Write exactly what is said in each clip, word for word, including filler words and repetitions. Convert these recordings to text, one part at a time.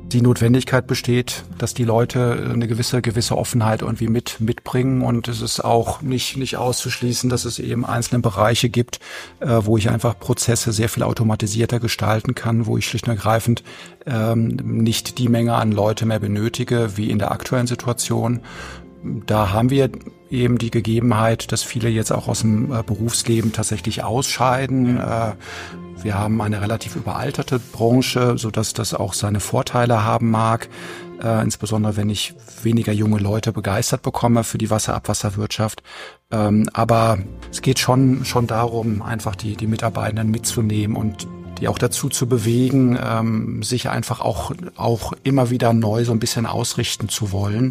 die Notwendigkeit besteht, dass die Leute eine gewisse gewisse Offenheit irgendwie mit mitbringen, und es ist auch nicht nicht auszuschließen, dass es eben einzelne Bereiche gibt, äh, wo ich einfach Prozesse sehr viel automatisierter gestalten kann, wo ich schlicht und ergreifend ähm, nicht die Menge an Leute mehr benötige wie in der aktuellen Situation. Da haben wir eben die Gegebenheit, dass viele jetzt auch aus dem äh, Berufsleben tatsächlich ausscheiden. Äh, Wir haben eine relativ überalterte Branche, sodass das auch seine Vorteile haben mag, äh, insbesondere wenn ich weniger junge Leute begeistert bekomme für die Wasserabwasserwirtschaft. Ähm, aber es geht schon schon darum, einfach die die Mitarbeitenden mitzunehmen und die auch dazu zu bewegen, ähm, sich einfach auch auch immer wieder neu so ein bisschen ausrichten zu wollen.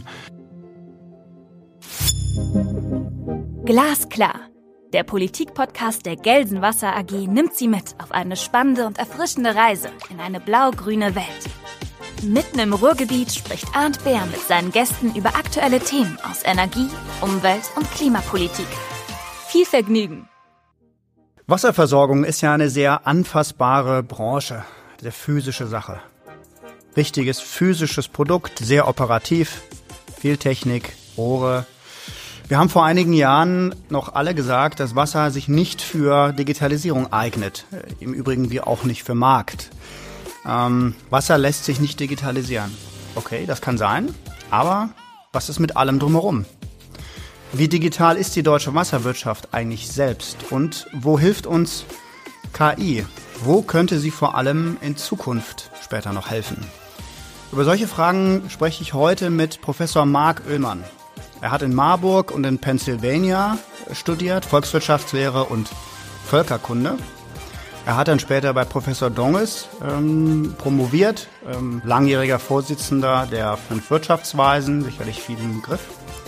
Glasklar. Der Politik-Podcast der Gelsenwasser A G nimmt Sie mit auf eine spannende und erfrischende Reise in eine blau-grüne Welt. Mitten im Ruhrgebiet spricht Arndt Beer mit seinen Gästen über aktuelle Themen aus Energie, Umwelt und Klimapolitik. Viel Vergnügen! Wasserversorgung ist ja eine sehr anfassbare Branche, sehr physische Sache. Richtiges physisches Produkt, sehr operativ, viel Technik, Rohre. Wir haben vor einigen Jahren noch alle gesagt, dass Wasser sich nicht für Digitalisierung eignet. Im Übrigen wie auch nicht für Markt. Ähm, Wasser lässt sich nicht digitalisieren. Okay, das kann sein. Aber was ist mit allem drumherum? Wie digital ist die deutsche Wasserwirtschaft eigentlich selbst? Und wo hilft uns K I? Wo könnte sie vor allem in Zukunft später noch helfen? Über solche Fragen spreche ich heute mit Professor Marc Oehlmann. Er hat in Marburg und in Pennsylvania studiert, Volkswirtschaftslehre und Völkerkunde. Er hat dann später bei Professor Donges ähm, promoviert, ähm, langjähriger Vorsitzender der fünf Wirtschaftsweisen, sicherlich vielen Begriff.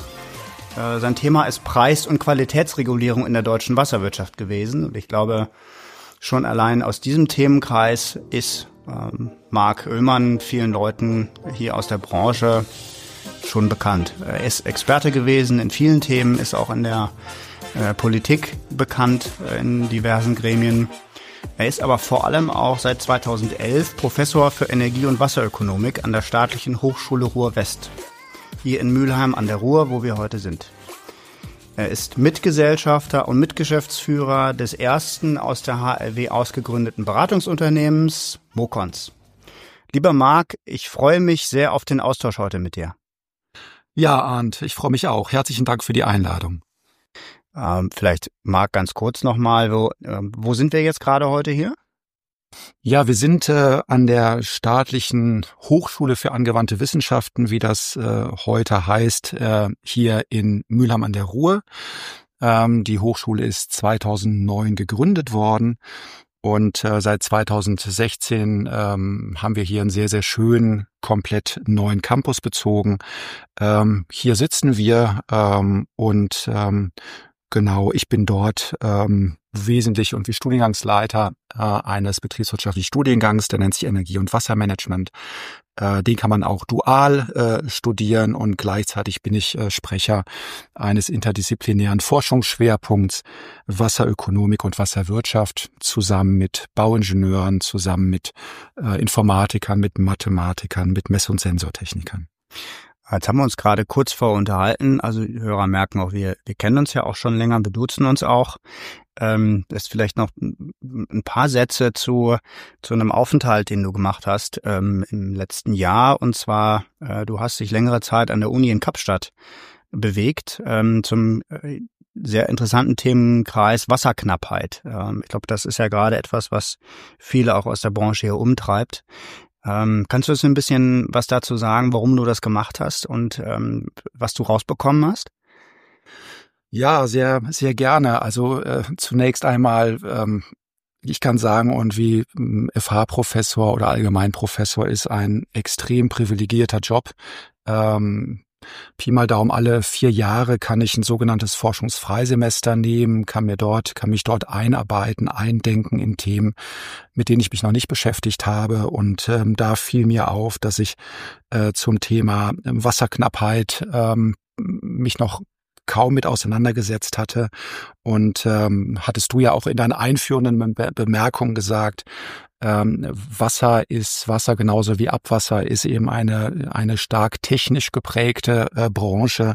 Äh, sein Thema ist Preis- und Qualitätsregulierung in der deutschen Wasserwirtschaft gewesen. Und ich glaube, schon allein aus diesem Themenkreis ist ähm, Marc Oehlmann vielen Leuten hier aus der Branche schon bekannt. Er ist Experte gewesen in vielen Themen, ist auch in der äh, Politik bekannt, äh, in diversen Gremien. Er ist aber vor allem auch seit zweitausendelf Professor für Energie- und Wasserökonomik an der Staatlichen Hochschule Ruhr-West, hier in Mülheim an der Ruhr, wo wir heute sind. Er ist Mitgesellschafter und Mitgeschäftsführer des ersten aus der H R W ausgegründeten Beratungsunternehmens Mocons. Lieber Marc, ich freue mich sehr auf den Austausch heute mit dir. Ja, Arndt, ich freue mich auch. Herzlichen Dank für die Einladung. Ähm, vielleicht, Marc, ganz kurz nochmal, wo, äh, wo sind wir jetzt gerade heute hier? Ja, wir sind äh, an der Staatlichen Hochschule für angewandte Wissenschaften, wie das äh, heute heißt, äh, hier in Mülheim an der Ruhr. Ähm, die Hochschule ist zweitausendneun gegründet worden. Und äh, seit zweitausendsechzehn ähm, haben wir hier einen sehr, sehr schönen, komplett neuen Campus bezogen. Ähm, hier sitzen wir ähm, und ähm, genau, ich bin dort ähm, wesentlich und wie Studiengangsleiter äh, eines betriebswirtschaftlichen Studiengangs, der nennt sich Energie- und Wassermanagement. Äh, den kann man auch dual äh, studieren und gleichzeitig bin ich äh, Sprecher eines interdisziplinären Forschungsschwerpunkts Wasserökonomik und Wasserwirtschaft zusammen mit Bauingenieuren, zusammen mit äh, Informatikern, mit Mathematikern, mit Mess- und Sensortechnikern. Jetzt haben wir uns gerade kurz vor unterhalten, also die Hörer merken auch, wir, wir kennen uns ja auch schon länger, wir duzen uns auch. Ähm, das ist vielleicht noch ein paar Sätze zu zu einem Aufenthalt, den du gemacht hast ähm, im letzten Jahr. Und zwar, äh, du hast dich längere Zeit an der Uni in Kapstadt bewegt ähm, zum äh, sehr interessanten Themenkreis Wasserknappheit. Ähm, ich glaube, das ist ja gerade etwas, was viele auch aus der Branche hier umtreibt. Ähm, kannst du uns ein bisschen was dazu sagen, warum du das gemacht hast und ähm, was du rausbekommen hast? Ja, sehr, sehr gerne. Also äh, zunächst einmal, ähm, ich kann sagen, und wie ähm, F H-Professor oder Allgemeinprofessor ist ein extrem privilegierter Job. Ähm, Pi mal Daumen, alle vier Jahre kann ich ein sogenanntes Forschungsfreisemester nehmen, kann mir dort, kann mich dort einarbeiten, eindenken in Themen, mit denen ich mich noch nicht beschäftigt habe. Und ähm, da fiel mir auf, dass ich äh, zum Thema Wasserknappheit ähm, mich noch kaum mit auseinandergesetzt hatte. Und ähm, hattest du ja auch in deinen einführenden Be- Bemerkungen gesagt, ähm, Wasser ist, Wasser genauso wie Abwasser ist eben eine, eine stark technisch geprägte äh, Branche.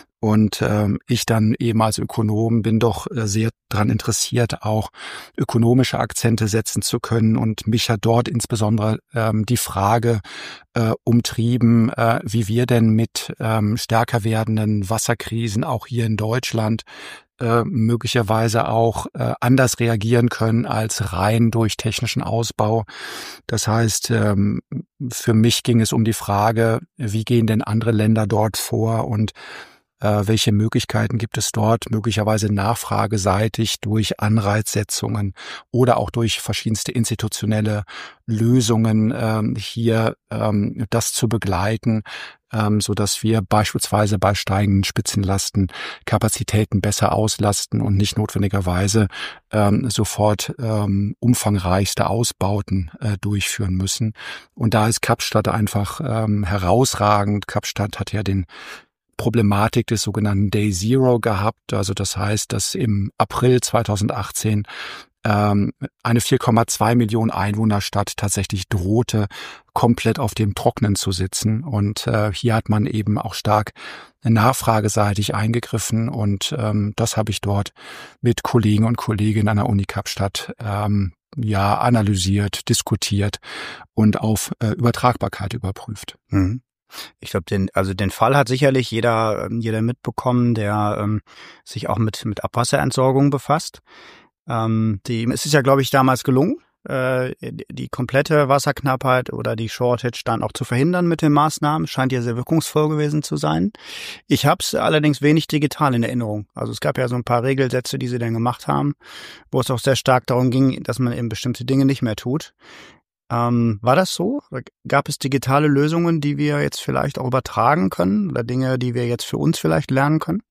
Und ähm, ich dann eben als Ökonom bin doch äh, sehr daran interessiert, auch ökonomische Akzente setzen zu können. Und mich hat dort insbesondere ähm, die Frage äh, umtrieben, äh, wie wir denn mit ähm, stärker werdenden Wasserkrisen auch hier in Deutschland äh, möglicherweise auch äh, anders reagieren können als rein durch technischen Ausbau. Das heißt, ähm, für mich ging es um die Frage, wie gehen denn andere Länder dort vor und welche Möglichkeiten gibt es dort, möglicherweise nachfrageseitig durch Anreizsetzungen oder auch durch verschiedenste institutionelle Lösungen ähm, hier ähm, das zu begleiten, ähm, so dass wir beispielsweise bei steigenden Spitzenlasten Kapazitäten besser auslasten und nicht notwendigerweise ähm, sofort ähm, umfangreichste Ausbauten äh, durchführen müssen. Und da ist Kapstadt einfach ähm, herausragend. Kapstadt hat ja den Problematik des sogenannten Day Zero gehabt. Also das heißt, dass im April zweitausendachtzehn ähm, eine vier Komma zwei Millionen Einwohnerstadt tatsächlich drohte, komplett auf dem Trocknen zu sitzen. Und äh, hier hat man eben auch stark nachfrageseitig eingegriffen. Und ähm, das habe ich dort mit Kollegen und Kolleginnen an der Uni Kapstadt ähm, ja analysiert, diskutiert und auf äh, Übertragbarkeit überprüft. Mhm. Ich glaube, den, also den Fall hat sicherlich jeder, jeder mitbekommen, der ähm, sich auch mit mit Abwasserentsorgung befasst. Ähm, die, es ist ja, glaube ich, damals gelungen, äh, die, die komplette Wasserknappheit oder die Shortage dann auch zu verhindern mit den Maßnahmen. Scheint ja sehr wirkungsvoll gewesen zu sein. Ich habe es allerdings wenig digital in Erinnerung. Also es gab ja so ein paar Regelsätze, die sie dann gemacht haben, wo es auch sehr stark darum ging, dass man eben bestimmte Dinge nicht mehr tut. Ähm, war das so? Gab es digitale Lösungen, die wir jetzt vielleicht auch übertragen können oder Dinge, die wir jetzt für uns vielleicht lernen können?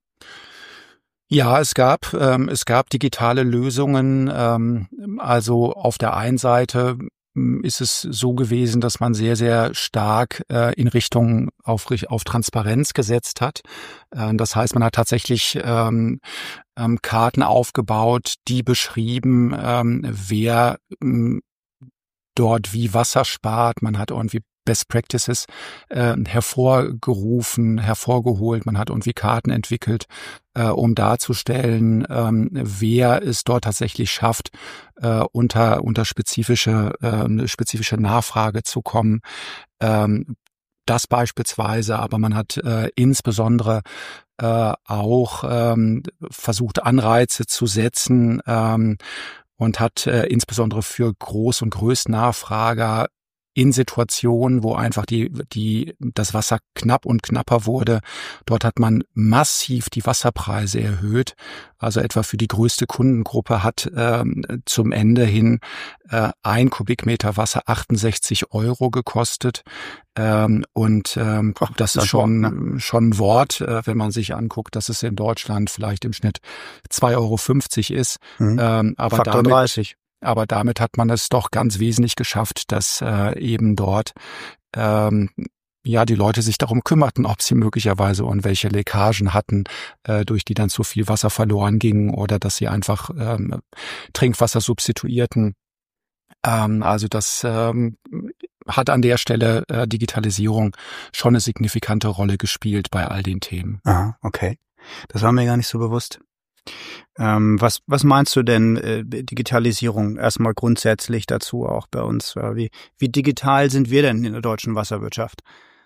Ja, es gab ähm, es gab digitale Lösungen. Ähm, also auf der einen Seite ist es so gewesen, dass man sehr, sehr stark äh, in Richtung auf, auf Transparenz gesetzt hat. Äh, das heißt, man hat tatsächlich ähm, ähm, Karten aufgebaut, die beschrieben, ähm, wer ähm, dort wie Wasser spart. Man hat irgendwie Best Practices äh, hervorgerufen, hervorgeholt. Man hat irgendwie Karten entwickelt, äh, um darzustellen, ähm, wer es dort tatsächlich schafft, äh, unter unter spezifische äh, spezifische Nachfrage zu kommen. Ähm, das beispielsweise, aber man hat äh, insbesondere äh, auch ähm, versucht, Anreize zu setzen, ähm, und hat äh, insbesondere für Groß- und Größtnachfrager in Situationen, wo einfach die die das Wasser knapp und knapper wurde, dort hat man massiv die Wasserpreise erhöht. Also etwa für die größte Kundengruppe hat ähm, zum Ende hin äh, ein Kubikmeter Wasser achtundsechzig Euro gekostet. Ähm, und ähm, Ach, das, das ist schon Wort, ne? schon ein Wort, äh, wenn man sich anguckt, dass es in Deutschland vielleicht im Schnitt zwei Euro fünfzig ist. Mhm. Ähm, aber Faktor damit, dreißig. Aber damit hat man es doch ganz wesentlich geschafft, dass äh, eben dort ähm, ja die Leute sich darum kümmerten, ob sie möglicherweise irgendwelche Leckagen hatten, äh, durch die dann zu viel Wasser verloren ging oder dass sie einfach ähm, Trinkwasser substituierten. Ähm, also das ähm, hat an der Stelle äh, Digitalisierung schon eine signifikante Rolle gespielt bei all den Themen. Aha, okay. Das war mir gar nicht so bewusst. Ähm, was, was meinst du denn äh, Digitalisierung erstmal grundsätzlich dazu auch bei uns? Wie, wie digital sind wir denn in der deutschen Wasserwirtschaft?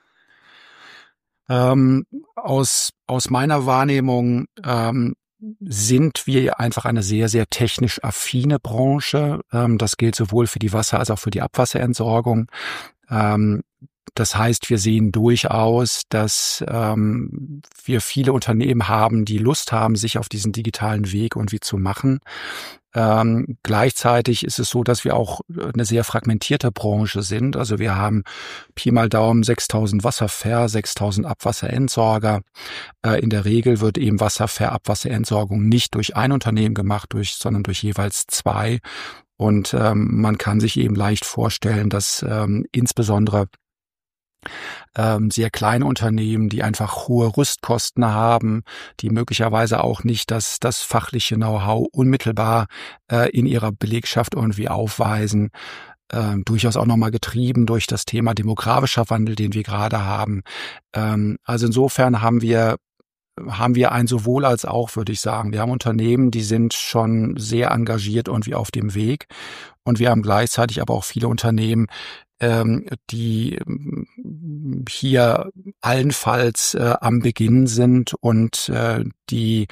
Ähm, aus, aus meiner Wahrnehmung ähm, sind wir einfach eine sehr, sehr technisch affine Branche. Ähm, das gilt sowohl für die Wasser- als auch für die Abwasserentsorgung. Ähm, Das heißt, wir sehen durchaus, dass ähm, wir viele Unternehmen haben, die Lust haben, sich auf diesen digitalen Weg irgendwie zu machen. Ähm, gleichzeitig ist es so, dass wir auch eine sehr fragmentierte Branche sind. Also wir haben Pi mal Daumen sechstausend Wasserver, sechstausend Abwasserentsorger. Äh, in der Regel wird eben Wasserver, Abwasserentsorgung nicht durch ein Unternehmen gemacht, durch, sondern durch jeweils zwei. Und ähm, man kann sich eben leicht vorstellen, dass ähm, insbesondere ähm, sehr kleine Unternehmen, die einfach hohe Rüstkosten haben, die möglicherweise auch nicht das, das fachliche Know-how unmittelbar äh, in ihrer Belegschaft irgendwie aufweisen. Ähm, durchaus auch nochmal getrieben durch das Thema demografischer Wandel, den wir gerade haben. Ähm, also insofern haben wir haben wir ein sowohl als auch, würde ich sagen. Wir haben Unternehmen, die sind schon sehr engagiert irgendwie auf dem Weg. Und wir haben gleichzeitig aber auch viele Unternehmen, ähm, die hier allenfalls äh, am Beginn sind und äh, die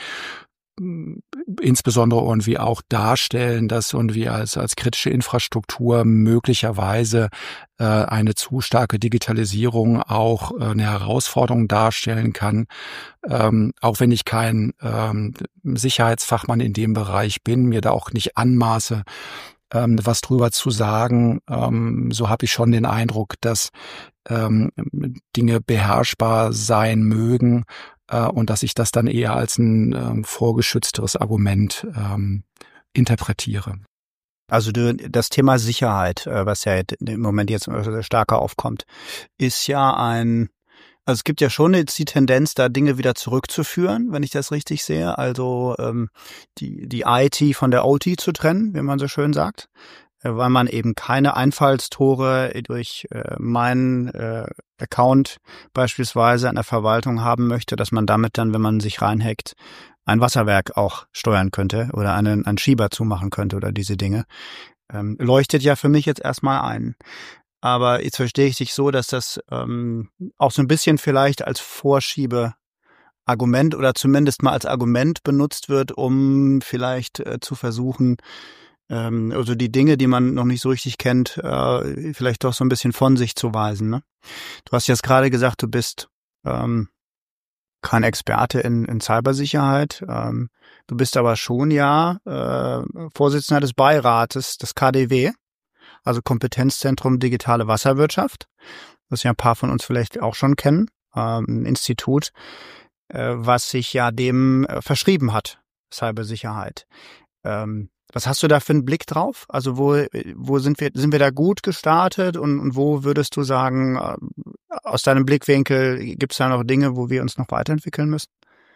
insbesondere irgendwie auch darstellen, dass irgendwie als als kritische Infrastruktur möglicherweise äh, eine zu starke Digitalisierung auch äh, eine Herausforderung darstellen kann. Ähm, auch wenn ich kein ähm, Sicherheitsfachmann in dem Bereich bin, mir da auch nicht anmaße, ähm, was drüber zu sagen, ähm, so habe ich schon den Eindruck, dass ähm, Dinge beherrschbar sein mögen, und dass ich das dann eher als ein ähm, vorgeschützteres Argument ähm, interpretiere. Also du, das Thema Sicherheit, äh, was ja im Moment jetzt stärker aufkommt, ist ja ein, also es gibt ja schon jetzt die Tendenz, da Dinge wieder zurückzuführen, wenn ich das richtig sehe, also ähm, die, die I T von der O T zu trennen, wie man so schön sagt, weil man eben keine Einfallstore durch äh, meinen äh, Account beispielsweise an der Verwaltung haben möchte, dass man damit dann, wenn man sich reinhackt, ein Wasserwerk auch steuern könnte oder einen, einen Schieber zumachen könnte oder diese Dinge. Ähm, leuchtet ja für mich jetzt erstmal ein. Aber jetzt verstehe ich dich so, dass das ähm, auch so ein bisschen vielleicht als Vorschiebeargument oder zumindest mal als Argument benutzt wird, um vielleicht äh, zu versuchen, also die Dinge, die man noch nicht so richtig kennt, äh, vielleicht doch so ein bisschen von sich zu weisen. Ne? Du hast jetzt gerade gesagt, du bist ähm, kein Experte in, in Cybersicherheit. Ähm, du bist aber schon ja äh, Vorsitzender des Beirates des K D W, also Kompetenzzentrum Digitale Wasserwirtschaft, was ja ein paar von uns vielleicht auch schon kennen, ähm, ein Institut, äh, was sich ja dem äh, verschrieben hat, Cybersicherheit. Ähm, Was hast du da für einen Blick drauf? Also wo wo sind wir sind wir da gut gestartet und, und wo würdest du sagen, aus deinem Blickwinkel gibt es da noch Dinge, wo wir uns noch weiterentwickeln müssen?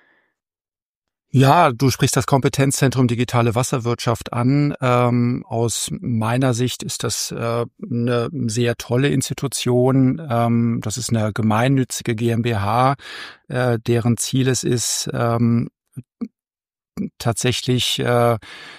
Ja, du sprichst das Kompetenzzentrum Digitale Wasserwirtschaft an. Ähm, aus meiner Sicht ist das äh, eine sehr tolle Institution. Ähm, das ist eine gemeinnützige GmbH, äh, deren Ziel es ist, ähm, tatsächlich äh,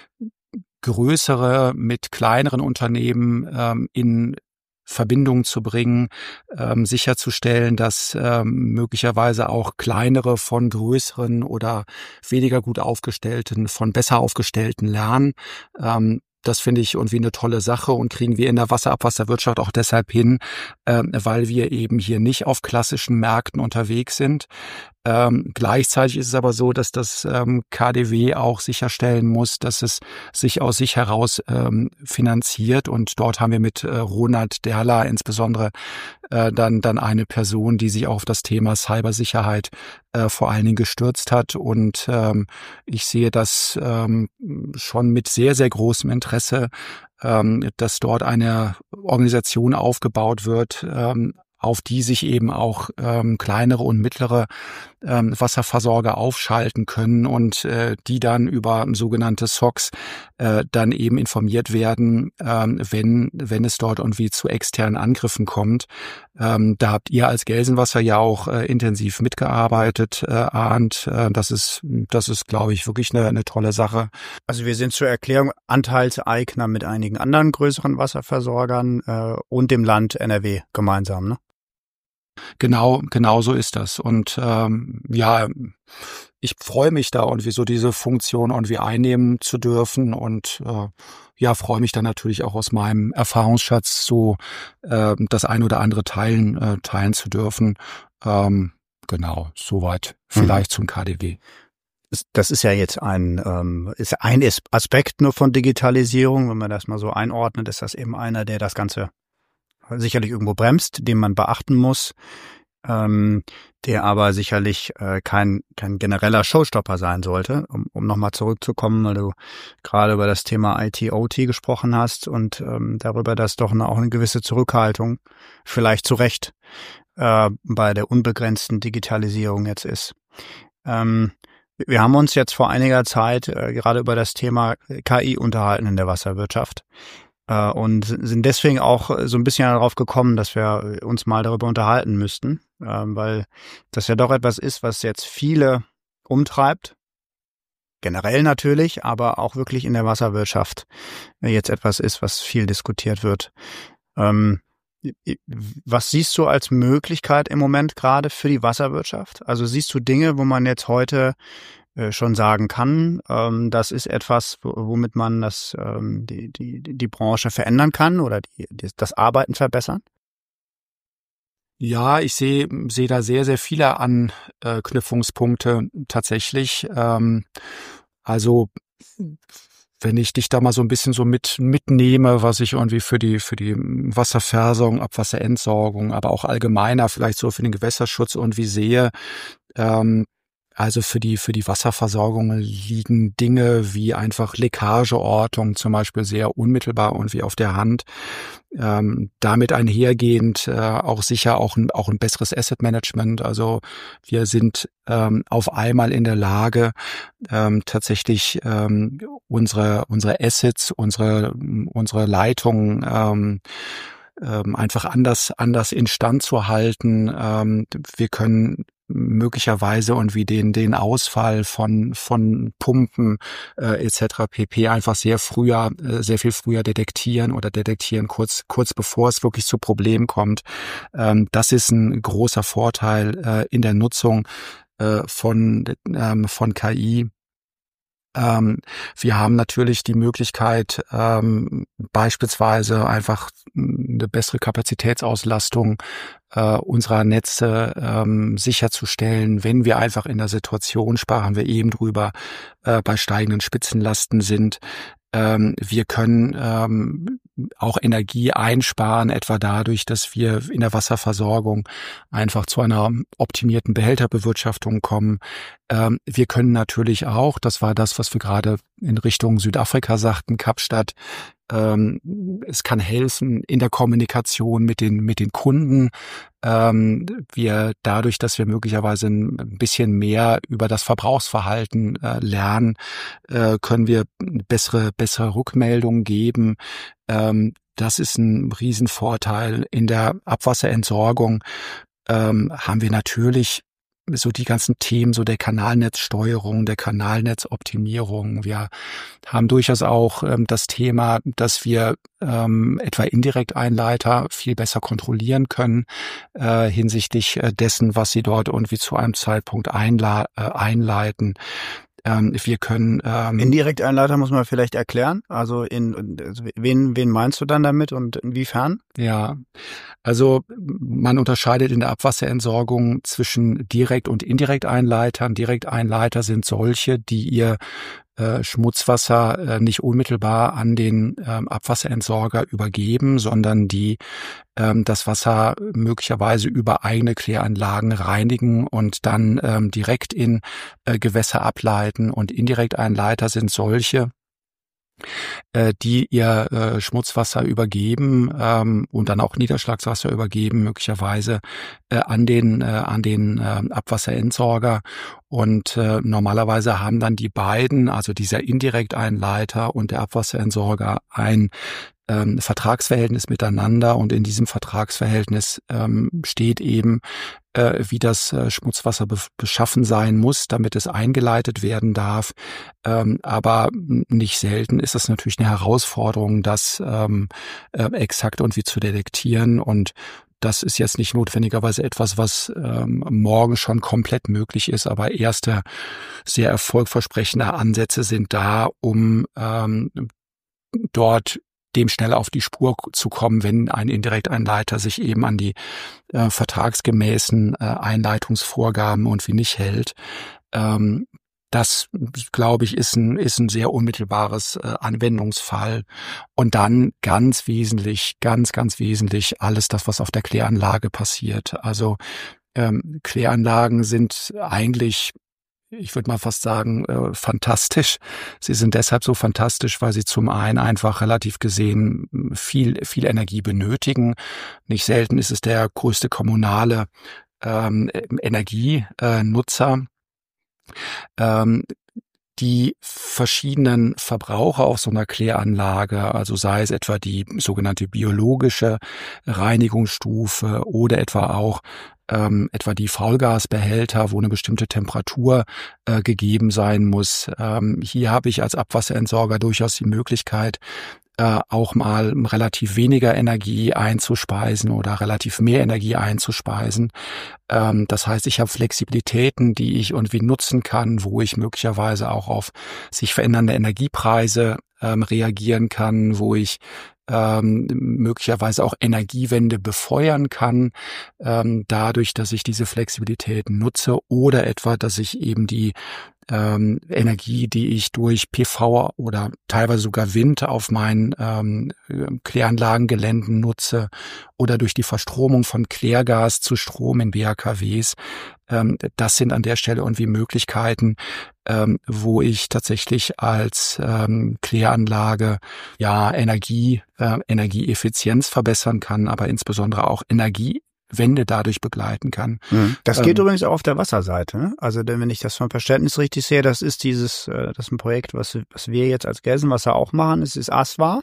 größere mit kleineren Unternehmen ähm, in Verbindung zu bringen, ähm, sicherzustellen, dass ähm, möglicherweise auch kleinere von größeren oder weniger gut aufgestellten von besser aufgestellten lernen. Ähm, Das finde ich irgendwie eine tolle Sache und kriegen wir in der Wasserabwasserwirtschaft auch deshalb hin, äh, weil wir eben hier nicht auf klassischen Märkten unterwegs sind. Ähm, gleichzeitig ist es aber so, dass das ähm, K D W auch sicherstellen muss, dass es sich aus sich heraus ähm, finanziert. Und dort haben wir mit äh, Ronald Derla insbesondere äh, dann dann eine Person, die sich auf das Thema Cybersicherheit äh, vor allen Dingen gestürzt hat. Und ähm, ich sehe das ähm, schon mit sehr, sehr großem Interesse, ähm, dass dort eine Organisation aufgebaut wird, ähm, auf die sich eben auch ähm, kleinere und mittlere ähm, Wasserversorger aufschalten können und äh, die dann über sogenannte S O Cs äh, dann eben informiert werden, ähm, wenn wenn es dort irgendwie zu externen Angriffen kommt. Ähm, da habt ihr als Gelsenwasser ja auch äh, intensiv mitgearbeitet, äh, Arndt. Äh, das ist, das ist, glaube ich, wirklich eine, eine tolle Sache. Also wir sind zur Erklärung Anteilseigner mit einigen anderen größeren Wasserversorgern äh, und dem Land N R W gemeinsam, ne? Genau, genau so ist das. Und ähm, ja, ich freue mich da irgendwie so diese Funktion irgendwie einnehmen zu dürfen und äh, ja, freue mich dann natürlich auch aus meinem Erfahrungsschatz so äh, das ein oder andere teilen äh, teilen zu dürfen. Ähm, genau, soweit vielleicht mhm. zum K D W. Das ist ja jetzt ein ähm, ist ein Aspekt nur von Digitalisierung, wenn man das mal so einordnet, ist das eben einer, der das Ganze sicherlich irgendwo bremst, den man beachten muss, ähm, der aber sicherlich äh, kein kein genereller Showstopper sein sollte, um, um nochmal zurückzukommen, weil du gerade über das Thema I T O T gesprochen hast und ähm, darüber, dass doch eine, auch eine gewisse Zurückhaltung, vielleicht zu Recht, äh, bei der unbegrenzten Digitalisierung jetzt ist. Ähm, wir haben uns jetzt vor einiger Zeit äh, gerade über das Thema K I unterhalten in der Wasserwirtschaft. Äh, und sind deswegen auch so ein bisschen darauf gekommen, dass wir uns mal darüber unterhalten müssten, äh, weil das ja doch etwas ist, was jetzt viele umtreibt, generell natürlich, aber auch wirklich in der Wasserwirtschaft äh, jetzt etwas ist, was viel diskutiert wird. Ähm, was siehst du als Möglichkeit im Moment gerade für die Wasserwirtschaft? Also siehst du Dinge, wo man jetzt heute schon sagen kann, ähm, das ist etwas, womit man das, ähm, die, die, die Branche verändern kann oder die, die, das Arbeiten verbessern? Ja, ich sehe sehe da sehr, sehr viele Anknüpfungspunkte tatsächlich. Ähm, also wenn ich dich da mal so ein bisschen so mit mitnehme, was ich irgendwie für die für die Wasserversorgung, Abwasserentsorgung, aber auch allgemeiner vielleicht so für den Gewässerschutz irgendwie sehe, ähm, also für die für die Wasserversorgung liegen Dinge wie einfach Leckageortung zum Beispiel sehr unmittelbar irgendwie auf der Hand. Ähm, damit einhergehend äh, auch sicher auch ein, auch ein besseres Asset Management. Also wir sind ähm, auf einmal in der Lage, ähm, tatsächlich ähm, unsere unsere Assets, unsere unsere Leitungen ähm, ähm, einfach anders anders instand zu halten. Ähm, wir können möglicherweise irgendwie den den Ausfall von von Pumpen äh, et cetera pp. Einfach sehr früher, äh, sehr viel früher detektieren oder detektieren kurz kurz bevor es wirklich zu Problemen kommt. Ähm, das ist ein großer Vorteil äh, in der Nutzung äh, von ähm, von K I. Ähm, wir haben natürlich die Möglichkeit, ähm, beispielsweise einfach eine bessere Kapazitätsauslastung äh, unserer Netze ähm, sicherzustellen, wenn wir einfach in der Situation, sprachen wir eben drüber, äh, bei steigenden Spitzenlasten sind. Ähm, wir können ähm, auch Energie einsparen, etwa dadurch, dass wir in der Wasserversorgung einfach zu einer optimierten Behälterbewirtschaftung kommen. Ähm, wir können natürlich auch, das war das, was wir gerade in Richtung Südafrika sagten, Kapstadt, ähm, es kann helfen in der Kommunikation mit den mit den Kunden. Ähm, wir dadurch, dass wir möglicherweise ein bisschen mehr über das Verbrauchsverhalten äh, lernen, äh, können wir bessere bessere Rückmeldungen geben. Ähm, das ist ein Riesenvorteil. In der Abwasserentsorgung ähm, haben wir natürlich so die ganzen Themen, so der Kanalnetzsteuerung, der Kanalnetzoptimierung. Wir haben durchaus auch ähm, das Thema, dass wir ähm, etwa Indirekteinleiter viel besser kontrollieren können äh, hinsichtlich äh, dessen, was sie dort irgendwie zu einem Zeitpunkt einla- äh, einleiten. Ähm, wir können ähm, Indirekteinleiter muss man vielleicht erklären. Also in also wen wen meinst du dann damit und inwiefern? Ja, also man unterscheidet in der Abwasserentsorgung zwischen Direkt- und Indirekteinleitern. Direkteinleiter sind solche, die ihr äh, Schmutzwasser äh, nicht unmittelbar an den ähm, Abwasserentsorger übergeben, sondern die ähm, das Wasser möglicherweise über eigene Kläranlagen reinigen und dann ähm, direkt in äh, Gewässer ableiten. Und Indirekteinleiter sind solche, äh, die ihr äh, Schmutzwasser übergeben ähm, und dann auch Niederschlagswasser übergeben, möglicherweise äh, an den äh, an den äh, Abwasserentsorger. Und äh, normalerweise haben dann die beiden, also dieser Indirekteinleiter und der Abwasserentsorger, ein ähm, Vertragsverhältnis miteinander. Und in diesem Vertragsverhältnis ähm, steht eben, äh, wie das äh, Schmutzwasser be- beschaffen sein muss, damit es eingeleitet werden darf. Ähm, aber nicht selten ist es natürlich eine Herausforderung, das ähm, äh, exakt irgendwie zu detektieren. Und das ist jetzt nicht notwendigerweise etwas, was ähm, morgen schon komplett möglich ist, aber erste sehr erfolgversprechende Ansätze sind da, um ähm, dort dem schnell auf die Spur zu kommen, wenn ein Indirekteinleiter sich eben an die äh, vertragsgemäßen äh, Einleitungsvorgaben und wie nicht hält. Ähm, das, glaube ich, ist ein, ist ein sehr unmittelbares äh, Anwendungsfall. Und dann ganz wesentlich, ganz, ganz wesentlich alles das, was auf der Kläranlage passiert. Also ähm, Kläranlagen sind eigentlich ich würde mal fast sagen, äh, fantastisch. Sie sind deshalb so fantastisch, weil sie zum einen einfach relativ gesehen viel, viel Energie benötigen. Nicht selten ist es der größte kommunale ähm, Energienutzer. Ähm, die verschiedenen Verbraucher auf so einer Kläranlage, also sei es etwa die sogenannte biologische Reinigungsstufe oder etwa auch ähm, etwa die Faulgasbehälter, wo eine bestimmte Temperatur äh, gegeben sein muss. Ähm, hier habe ich als Abwasserentsorger durchaus die Möglichkeit, äh, auch mal relativ weniger Energie einzuspeisen oder relativ mehr Energie einzuspeisen. Ähm, das heißt, ich habe Flexibilitäten, die ich irgendwie nutzen kann, wo ich möglicherweise auch auf sich verändernde Energiepreise ähm, reagieren kann, wo ich ähm, möglicherweise auch Energiewende befeuern kann, ähm, dadurch, dass ich diese Flexibilitäten nutze oder etwa, dass ich eben die ähm, Energie, die ich durch P V oder teilweise sogar Wind auf meinen ähm, Kläranlagengeländen nutze oder durch die Verstromung von Klärgas zu Strom in B H K Ws. Ähm, das sind an der Stelle irgendwie Möglichkeiten, ähm, wo ich tatsächlich als ähm, Kläranlage ja Energie, äh, Energieeffizienz verbessern kann, aber insbesondere auch Energie Wende dadurch begleiten kann. Das geht ähm, übrigens auch auf der Wasserseite. Ne? Also denn wenn ich das vom Verständnis richtig sehe, das ist dieses, das ist ein Projekt, was, was wir jetzt als Gelsenwasser auch machen. Es ist A S W A,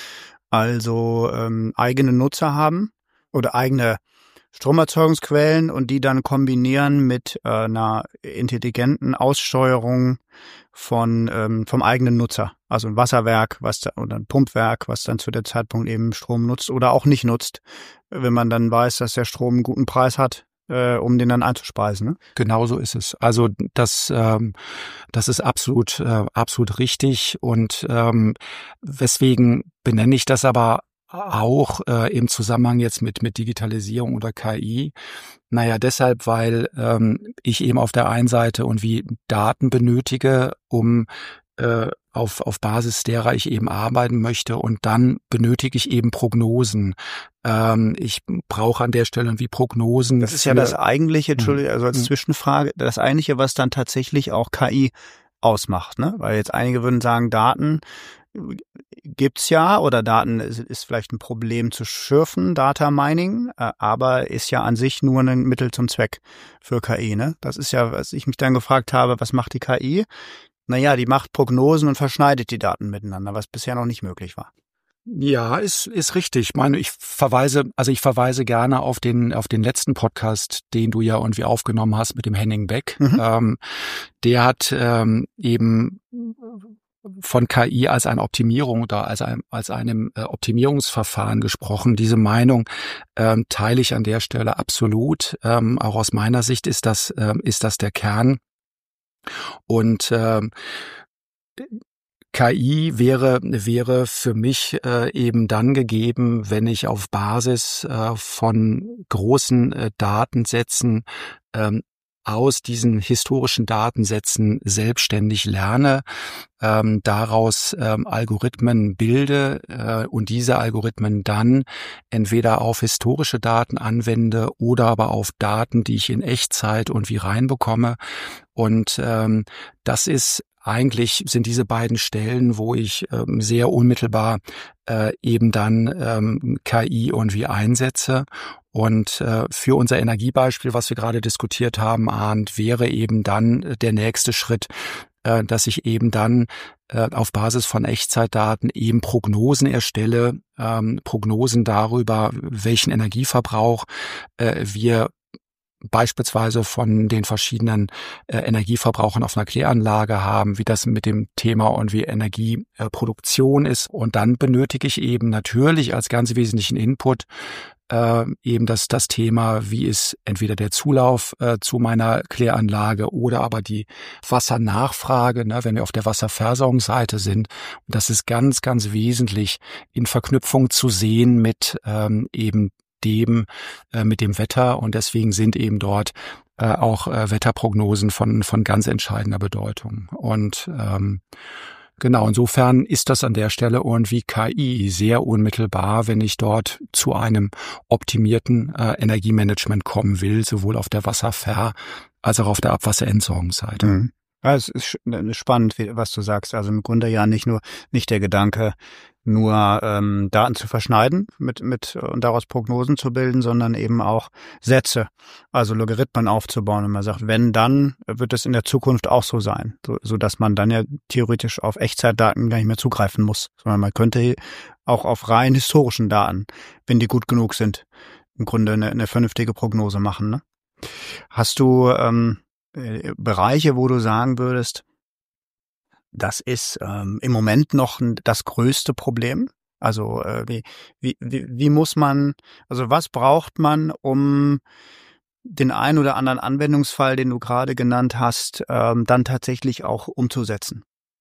also ähm, eigene Nutzer haben oder eigene Stromerzeugungsquellen und die dann kombinieren mit äh, einer intelligenten Aussteuerung von ähm, vom eigenen Nutzer. Also ein Wasserwerk, was da, oder ein Pumpwerk, was dann zu der Zeitpunkt eben Strom nutzt oder auch nicht nutzt, wenn man dann weiß, dass der Strom einen guten Preis hat, äh, um den dann einzuspeisen. Ne? Genau so ist es. Also das, ähm, das ist absolut, äh, absolut richtig. Und ähm, weswegen benenne ich das aber auch äh, im Zusammenhang jetzt mit mit Digitalisierung oder K I? Naja, deshalb, weil ähm, ich eben auf der einen Seite irgendwie Daten benötige, um äh, auf auf Basis derer ich eben arbeiten möchte, und dann benötige ich eben Prognosen. Ähm, ich brauche an der Stelle irgendwie Prognosen. Das ist ja das eigentliche, Entschuldigung, also als Zwischenfrage, das eigentliche, was dann tatsächlich auch K I ausmacht, ne? Weil jetzt einige würden sagen, Daten gibt's ja, oder Daten ist, ist vielleicht ein Problem zu schürfen, Data Mining, äh, aber ist ja an sich nur ein Mittel zum Zweck für K I, ne? Das ist ja, was ich mich dann gefragt habe, was macht die K I? Naja, die macht Prognosen und verschneidet die Daten miteinander, was bisher noch nicht möglich war. Ja, ist ist richtig. Ich meine, ich verweise, also ich verweise gerne auf den auf den letzten Podcast, den du ja irgendwie aufgenommen hast mit dem Henning Beck. Mhm. Ähm, der hat ähm, eben von K I als eine Optimierung oder als einem, als einem äh, Optimierungsverfahren gesprochen. Diese Meinung ähm, teile ich an der Stelle absolut. Ähm, auch aus meiner Sicht ist das ähm, ist das der Kern. Und ähm, K I wäre wäre für mich äh, eben dann gegeben, wenn ich auf Basis äh, von großen äh, Datensätzen ähm, aus diesen historischen Datensätzen selbstständig lerne, ähm, daraus ähm, Algorithmen bilde äh, und diese Algorithmen dann entweder auf historische Daten anwende oder aber auf Daten, die ich in Echtzeit irgendwie reinbekomme. Und ähm, das ist eigentlich sind diese beiden Stellen, wo ich ähm, sehr unmittelbar äh, eben dann ähm, K I irgendwie einsetze. Und äh, für unser Energiebeispiel, was wir gerade diskutiert haben, Arndt, wäre eben dann der nächste Schritt, äh, dass ich eben dann äh, auf Basis von Echtzeitdaten eben Prognosen erstelle, ähm, Prognosen darüber, welchen Energieverbrauch äh, wir beispielsweise von den verschiedenen äh, Energieverbrauchern auf einer Kläranlage haben, wie das mit dem Thema und wie Energieproduktion ist. Und dann benötige ich eben natürlich als ganz wesentlichen Input äh, eben das, das Thema, wie ist entweder der Zulauf äh, zu meiner Kläranlage oder aber die Wassernachfrage, ne, wenn wir auf der Wasserversorgungsseite sind. Und das ist ganz, ganz wesentlich in Verknüpfung zu sehen mit ähm, eben dem äh, mit dem Wetter, und deswegen sind eben dort äh, auch äh, Wetterprognosen von von ganz entscheidender Bedeutung. Und ähm, Genau, insofern ist das an der Stelle irgendwie K I sehr unmittelbar, wenn ich dort zu einem optimierten äh, Energiemanagement kommen will, sowohl auf der Wasserver- als auch auf der Abwasserentsorgungsseite. Mhm. Ja, es ist spannend, was du sagst. Also im Grunde ja nicht nur nicht der Gedanke, nur ähm, Daten zu verschneiden mit mit und daraus Prognosen zu bilden, sondern eben auch Sätze, also Logarithmen aufzubauen. Und man sagt, wenn, dann wird es in der Zukunft auch so sein, so, so dass man dann ja theoretisch auf Echtzeitdaten gar nicht mehr zugreifen muss, sondern man könnte auch auf rein historischen Daten, wenn die gut genug sind, im Grunde eine, eine vernünftige Prognose machen. Ne? Hast du ähm, Bereiche, wo du sagen würdest, das ist ähm, im Moment noch das größte Problem? Also äh, wie, wie, wie, wie muss man, also was braucht man, um den ein oder anderen Anwendungsfall, den du gerade genannt hast, ähm, dann tatsächlich auch umzusetzen?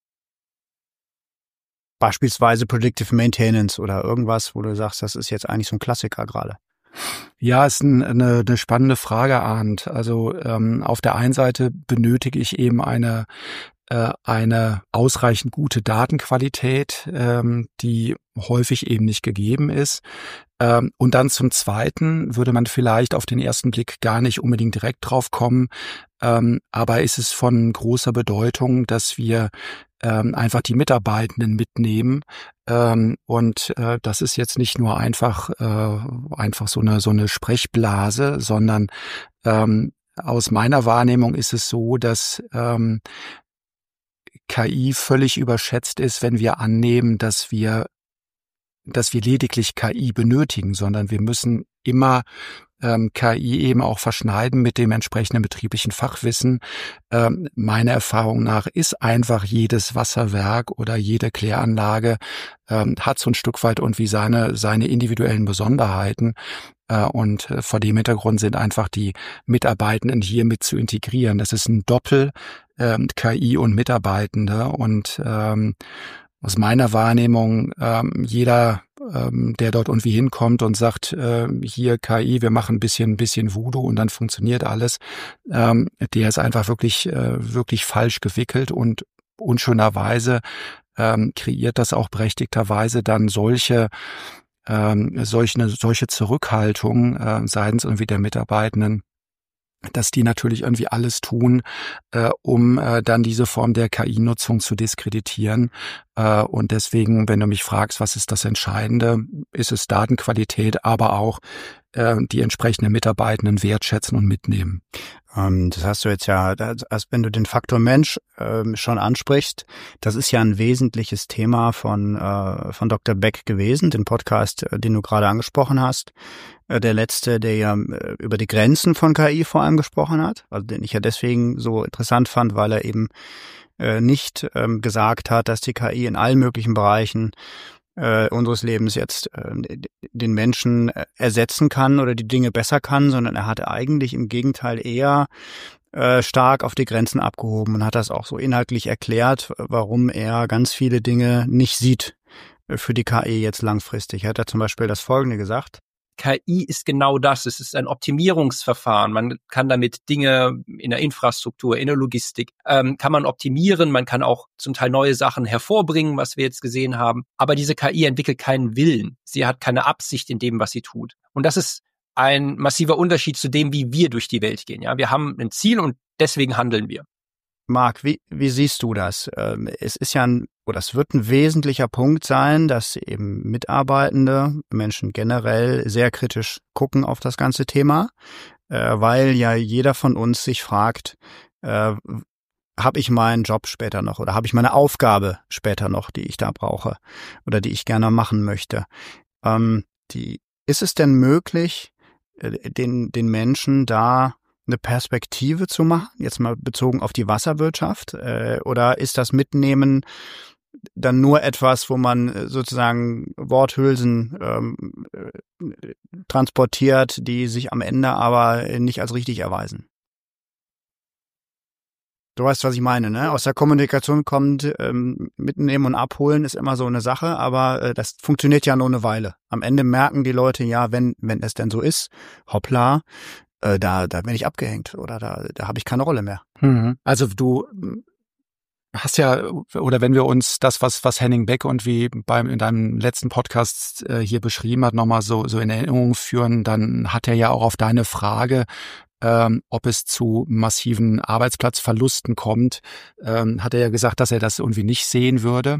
Beispielsweise Predictive Maintenance oder irgendwas, wo du sagst, das ist jetzt eigentlich so ein Klassiker gerade. Ja, ist ein, eine, eine spannende Frage, Arndt. Also ähm, auf der einen Seite benötige ich eben eine äh, eine ausreichend gute Datenqualität, ähm, die häufig eben nicht gegeben ist. Ähm, und dann zum Zweiten würde man vielleicht auf den ersten Blick gar nicht unbedingt direkt drauf kommen, ähm, aber ist es von großer Bedeutung, dass wir ähm, einfach die Mitarbeitenden mitnehmen. Ähm, und äh, das ist jetzt nicht nur einfach äh, einfach so eine so eine Sprechblase, sondern ähm, aus meiner Wahrnehmung ist es so, dass ähm, K I völlig überschätzt ist, wenn wir annehmen, dass wir dass wir lediglich K I benötigen, sondern wir müssen immer ähm, K I eben auch verschneiden mit dem entsprechenden betrieblichen Fachwissen. Ähm, meiner Erfahrung nach ist einfach jedes Wasserwerk oder jede Kläranlage ähm, hat so ein Stück weit irgendwie seine seine individuellen Besonderheiten. Äh, und äh, vor dem Hintergrund sind einfach die Mitarbeitenden hier mit zu integrieren. Das ist ein Doppel ähm, K I und Mitarbeitende und ähm, aus meiner Wahrnehmung, ähm, jeder, ähm, der dort irgendwie hinkommt und sagt, äh, hier K I, wir machen ein bisschen, ein bisschen Voodoo und dann funktioniert alles, ähm, der ist einfach wirklich, äh, wirklich falsch gewickelt und unschönerweise ähm, kreiert das auch berechtigterweise dann solche, ähm, solche, solche Zurückhaltung äh, seitens irgendwie der Mitarbeitenden, dass die natürlich irgendwie alles tun, äh, um äh, dann diese Form der K I-Nutzung zu diskreditieren. Äh, und deswegen, wenn du mich fragst, was ist das Entscheidende, ist es Datenqualität, aber auch äh, die entsprechenden Mitarbeitenden wertschätzen und mitnehmen. Ähm, das hast du jetzt ja, als wenn du den Faktor Mensch ähm, schon ansprichst, das ist ja ein wesentliches Thema von äh, von Doktor Beck gewesen, den Podcast, äh, den du gerade angesprochen hast. Der letzte, der ja über die Grenzen von K I vor allem gesprochen hat, also den ich ja deswegen so interessant fand, weil er eben äh, nicht ähm, gesagt hat, dass die K I in allen möglichen Bereichen äh, unseres Lebens jetzt äh, den Menschen ersetzen kann oder die Dinge besser kann, sondern er hat eigentlich im Gegenteil eher äh, stark auf die Grenzen abgehoben und hat das auch so inhaltlich erklärt, warum er ganz viele Dinge nicht sieht für die K I jetzt langfristig. Er hat da zum Beispiel das Folgende gesagt: K I ist genau das. Es ist ein Optimierungsverfahren. Man kann damit Dinge in der Infrastruktur, in der Logistik, ähm, kann man optimieren. Man kann auch zum Teil neue Sachen hervorbringen, was wir jetzt gesehen haben. Aber diese K I entwickelt keinen Willen. Sie hat keine Absicht in dem, was sie tut. Und das ist ein massiver Unterschied zu dem, wie wir durch die Welt gehen. Ja, wir haben ein Ziel und deswegen handeln wir. Marc, wie, wie siehst du das? Ähm, es ist ja ein, oder es wird ein wesentlicher Punkt sein, dass eben Mitarbeitende, Menschen generell sehr kritisch gucken auf das ganze Thema, äh, weil ja jeder von uns sich fragt, äh, habe ich meinen Job später noch oder habe ich meine Aufgabe später noch, die ich da brauche oder die ich gerne machen möchte? Ähm, die, ist es denn möglich, äh, den, den Menschen da eine Perspektive zu machen, jetzt mal bezogen auf die Wasserwirtschaft, äh, oder ist das Mitnehmen dann nur etwas, wo man sozusagen Worthülsen ähm, äh, transportiert, die sich am Ende aber nicht als richtig erweisen? Du weißt, was ich meine, ne? Aus der Kommunikation kommt, ähm, mitnehmen und abholen ist immer so eine Sache, aber äh, das funktioniert ja nur eine Weile. Am Ende merken die Leute, ja, wenn wenn es denn so ist, hoppla, Da, da bin ich abgehängt oder da, da habe ich keine Rolle mehr. Also du, hast ja, oder wenn wir uns das, was was Henning Beck und wie beim in deinem letzten Podcast äh, hier beschrieben hat, nochmal so so in Erinnerung führen, dann hat er ja auch auf deine Frage, ähm, ob es zu massiven Arbeitsplatzverlusten kommt, ähm, hat er ja gesagt, dass er das irgendwie nicht sehen würde.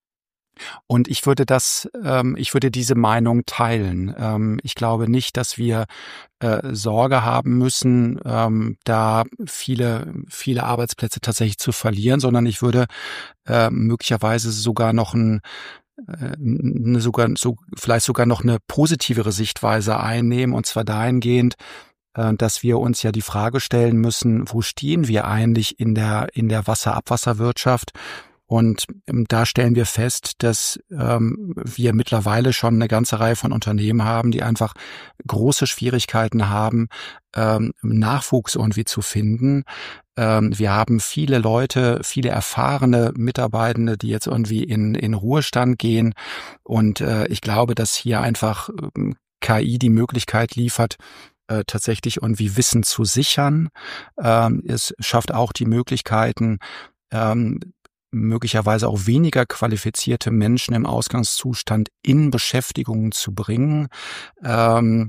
Und ich würde das, ähm, ich würde diese Meinung teilen. Ähm, ich glaube nicht, dass wir äh, Sorge haben müssen, ähm, da viele, viele Arbeitsplätze tatsächlich zu verlieren, sondern ich würde äh, möglicherweise sogar noch ein, äh, eine sogar, so, vielleicht sogar noch eine positivere Sichtweise einnehmen, und zwar dahingehend, äh, dass wir uns ja die Frage stellen müssen, wo stehen wir eigentlich in der, in der Wasserabwasserwirtschaft? Und ähm, da stellen wir fest, dass ähm, wir mittlerweile schon eine ganze Reihe von Unternehmen haben, die einfach große Schwierigkeiten haben, ähm, Nachwuchs irgendwie zu finden. Ähm, wir haben viele Leute, viele erfahrene Mitarbeitende, die jetzt irgendwie in, in Ruhestand gehen. Und äh, ich glaube, dass hier einfach ähm, K I die Möglichkeit liefert, äh, tatsächlich irgendwie Wissen zu sichern. Ähm, es schafft auch die Möglichkeiten, ähm, möglicherweise auch weniger qualifizierte Menschen im Ausgangszustand in Beschäftigungen zu bringen, ähm,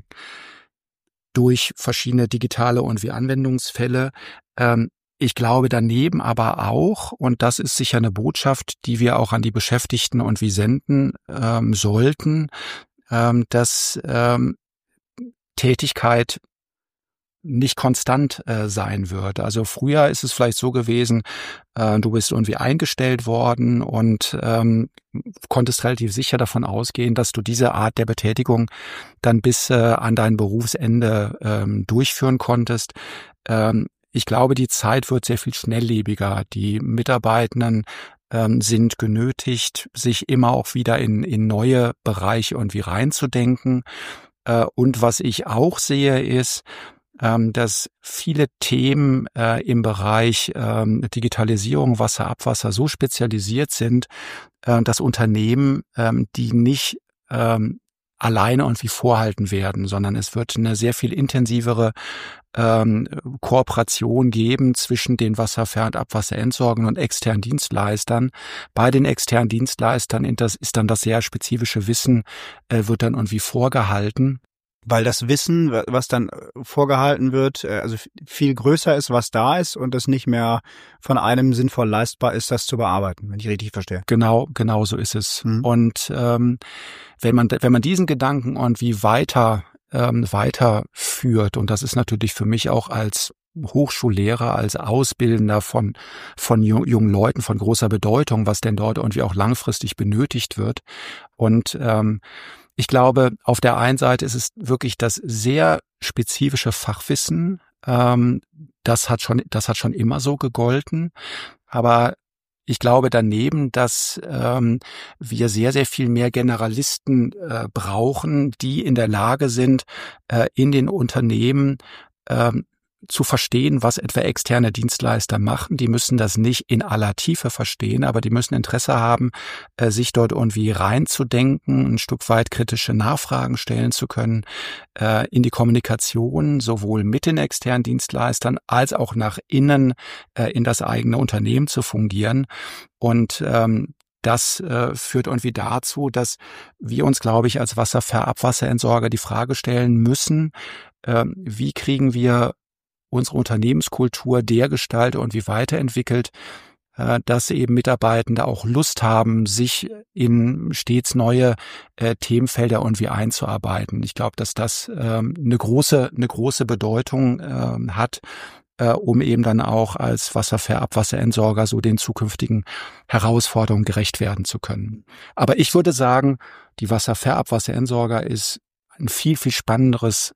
durch verschiedene digitale und wie Anwendungsfälle. Ähm, ich glaube daneben aber auch, und das ist sicher eine Botschaft, die wir auch an die Beschäftigten und wie senden ähm, sollten, ähm, dass ähm, Tätigkeit nicht konstant äh, sein wird. Also früher ist es vielleicht so gewesen, äh, du bist irgendwie eingestellt worden und ähm, konntest relativ sicher davon ausgehen, dass du diese Art der Betätigung dann bis äh, an dein Berufsende ähm, durchführen konntest. Ähm, ich glaube, die Zeit wird sehr viel schnelllebiger. Die Mitarbeitenden ähm, sind genötigt, sich immer auch wieder in, in neue Bereiche irgendwie reinzudenken. Äh, und was ich auch sehe, ist, dass viele Themen äh, im Bereich ähm, Digitalisierung, Wasser, Abwasser so spezialisiert sind, äh, dass Unternehmen ähm, die nicht ähm, alleine irgendwie vorhalten werden, sondern es wird eine sehr viel intensivere ähm, Kooperation geben zwischen den Wasserver- und Abwasserentsorgern und externen Dienstleistern. Bei den externen Dienstleistern ist dann das sehr spezifische Wissen, äh, wird dann irgendwie vorgehalten. Weil das Wissen, was dann vorgehalten wird, also viel größer ist, was da ist und es nicht mehr von einem sinnvoll leistbar ist, das zu bearbeiten, wenn ich richtig verstehe. Genau, genau so ist es. Mhm. Und ähm, wenn man wenn man diesen Gedanken irgendwie weiter ähm, weiterführt, und das ist natürlich für mich auch als Hochschullehrer, als Ausbildender von von jungen Leuten von großer Bedeutung, was denn dort irgendwie auch langfristig benötigt wird. Und ähm, ich glaube, auf der einen Seite ist es wirklich das sehr spezifische Fachwissen. Ähm, das hat schon, das hat schon immer so gegolten. Aber ich glaube daneben, dass ähm, wir sehr, sehr viel mehr Generalisten äh, brauchen, die in der Lage sind, äh, in den Unternehmen ähm, zu verstehen, was etwa externe Dienstleister machen. Die müssen das nicht in aller Tiefe verstehen, aber die müssen Interesse haben, sich dort irgendwie reinzudenken, ein Stück weit kritische Nachfragen stellen zu können, in die Kommunikation sowohl mit den externen Dienstleistern als auch nach innen in das eigene Unternehmen zu fungieren. Und ähm, das äh, führt irgendwie dazu, dass wir uns, glaube ich, als Wasserverabwasserentsorger die Frage stellen müssen, äh, wie kriegen wir unsere Unternehmenskultur dergestalt und wie weiterentwickelt, dass eben Mitarbeitende auch Lust haben, sich in stets neue äh, Themenfelder irgendwie einzuarbeiten. Ich glaube, dass das ähm, eine große, eine große Bedeutung äh, hat, äh, um eben dann auch als Wasserverabwasserentsorger so den zukünftigen Herausforderungen gerecht werden zu können. Aber ich würde sagen, die Wasserverabwasserentsorger ist ein viel, viel spannenderes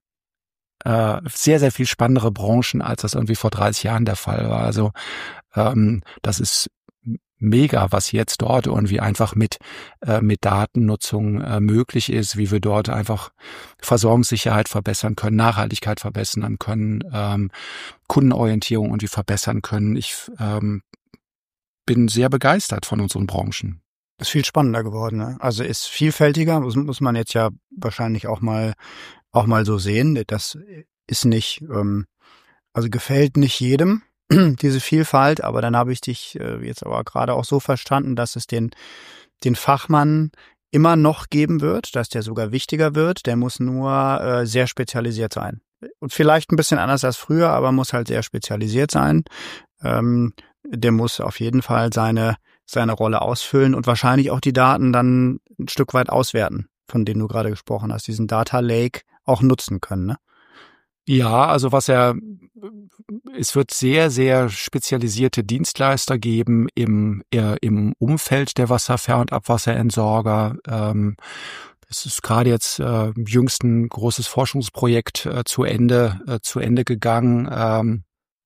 Äh, sehr, sehr viel spannendere Branchen, als das irgendwie vor dreißig Jahren der Fall war. Also ähm, das ist mega, was jetzt dort irgendwie einfach mit äh, mit Datennutzung äh, möglich ist, wie wir dort einfach Versorgungssicherheit verbessern können, Nachhaltigkeit verbessern können, ähm, Kundenorientierung irgendwie verbessern können. Ich ähm, bin sehr begeistert von unseren Branchen. Ist viel spannender geworden, ne? Also ist vielfältiger, muss, muss man jetzt ja wahrscheinlich auch mal auch mal so sehen. Das ist nicht, ähm, also gefällt nicht jedem, diese Vielfalt. Aber dann habe ich dich äh, jetzt aber gerade auch so verstanden, dass es den, den Fachmann immer noch geben wird, dass der sogar wichtiger wird. Der muss nur äh, sehr spezialisiert sein. Und vielleicht ein bisschen anders als früher, aber muss halt sehr spezialisiert sein. Ähm, der muss auf jeden Fall seine seine Rolle ausfüllen und wahrscheinlich auch die Daten dann ein Stück weit auswerten, von denen du gerade gesprochen hast, diesen Data Lake auch nutzen können, ne? Ja, also was er, es wird sehr, sehr spezialisierte Dienstleister geben im, äh, im Umfeld der Wasserver- und Abwasserentsorger. Ähm, es ist gerade jetzt äh, jüngst ein großes Forschungsprojekt äh, zu Ende, äh, zu Ende gegangen. Ähm,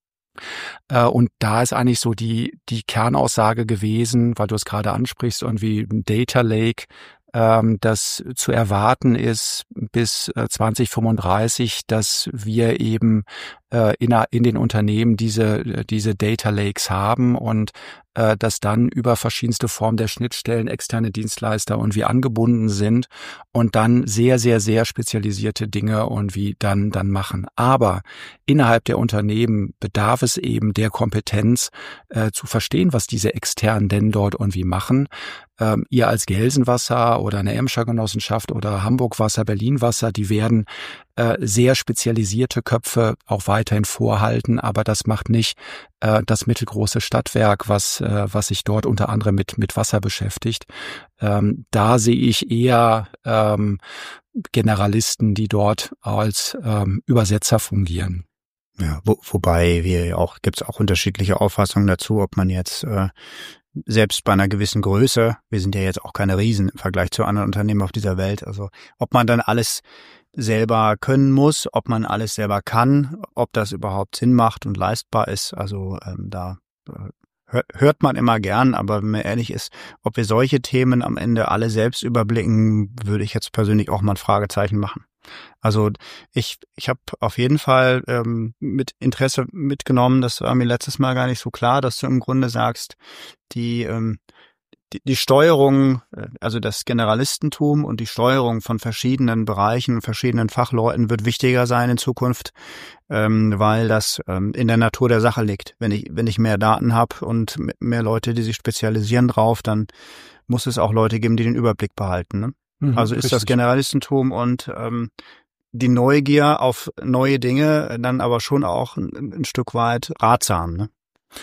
äh, und da ist eigentlich so die, die Kernaussage gewesen, weil du es gerade ansprichst, irgendwie ein Data Lake, ähm, dass zu erwarten ist bis äh, zwanzig fünfunddreißig, dass wir eben äh, in, in den Unternehmen diese, diese Data Lakes haben und äh, dass dann über verschiedenste Formen der Schnittstellen externe Dienstleister irgendwie angebunden sind und dann sehr, sehr, sehr spezialisierte Dinge irgendwie dann, dann machen. Aber innerhalb der Unternehmen bedarf es eben der Kompetenz, äh, zu verstehen, was diese externen denn dort irgendwie machen. Ähm, ihr als Gelsenwasser oder eine Emscher Genossenschaft oder Hamburg Wasser, Berlin Wasser, die werden äh, sehr spezialisierte Köpfe auch weiterhin vorhalten, aber das macht nicht äh, das mittelgroße Stadtwerk, was äh, was sich dort unter anderem mit mit Wasser beschäftigt. Ähm, da sehe ich eher ähm, Generalisten, die dort als ähm, Übersetzer fungieren. Ja, wo, wobei wir auch gibt's auch unterschiedliche Auffassungen dazu, ob man jetzt äh, selbst bei einer gewissen Größe, wir sind ja jetzt auch keine Riesen im Vergleich zu anderen Unternehmen auf dieser Welt, also ob man dann alles selber können muss, ob man alles selber kann, ob das überhaupt Sinn macht und leistbar ist, also ähm, da äh, hört man immer gern, aber wenn man ehrlich ist, ob wir solche Themen am Ende alle selbst überblicken, würde ich jetzt persönlich auch mal ein Fragezeichen machen. Also ich ich habe auf jeden Fall ähm, mit Interesse mitgenommen, das war mir letztes Mal gar nicht so klar, dass du im Grunde sagst, die ähm, die, die Steuerung, also das Generalistentum und die Steuerung von verschiedenen Bereichen, verschiedenen Fachleuten wird wichtiger sein in Zukunft, ähm, weil das ähm, in der Natur der Sache liegt. Wenn ich wenn ich mehr Daten habe und mehr Leute, die sich spezialisieren drauf, dann muss es auch Leute geben, die den Überblick behalten, ne? Mhm, also ist richtig. das Generalistentum und ähm, die Neugier auf neue Dinge dann aber schon auch ein, ein Stück weit ratsam, ne?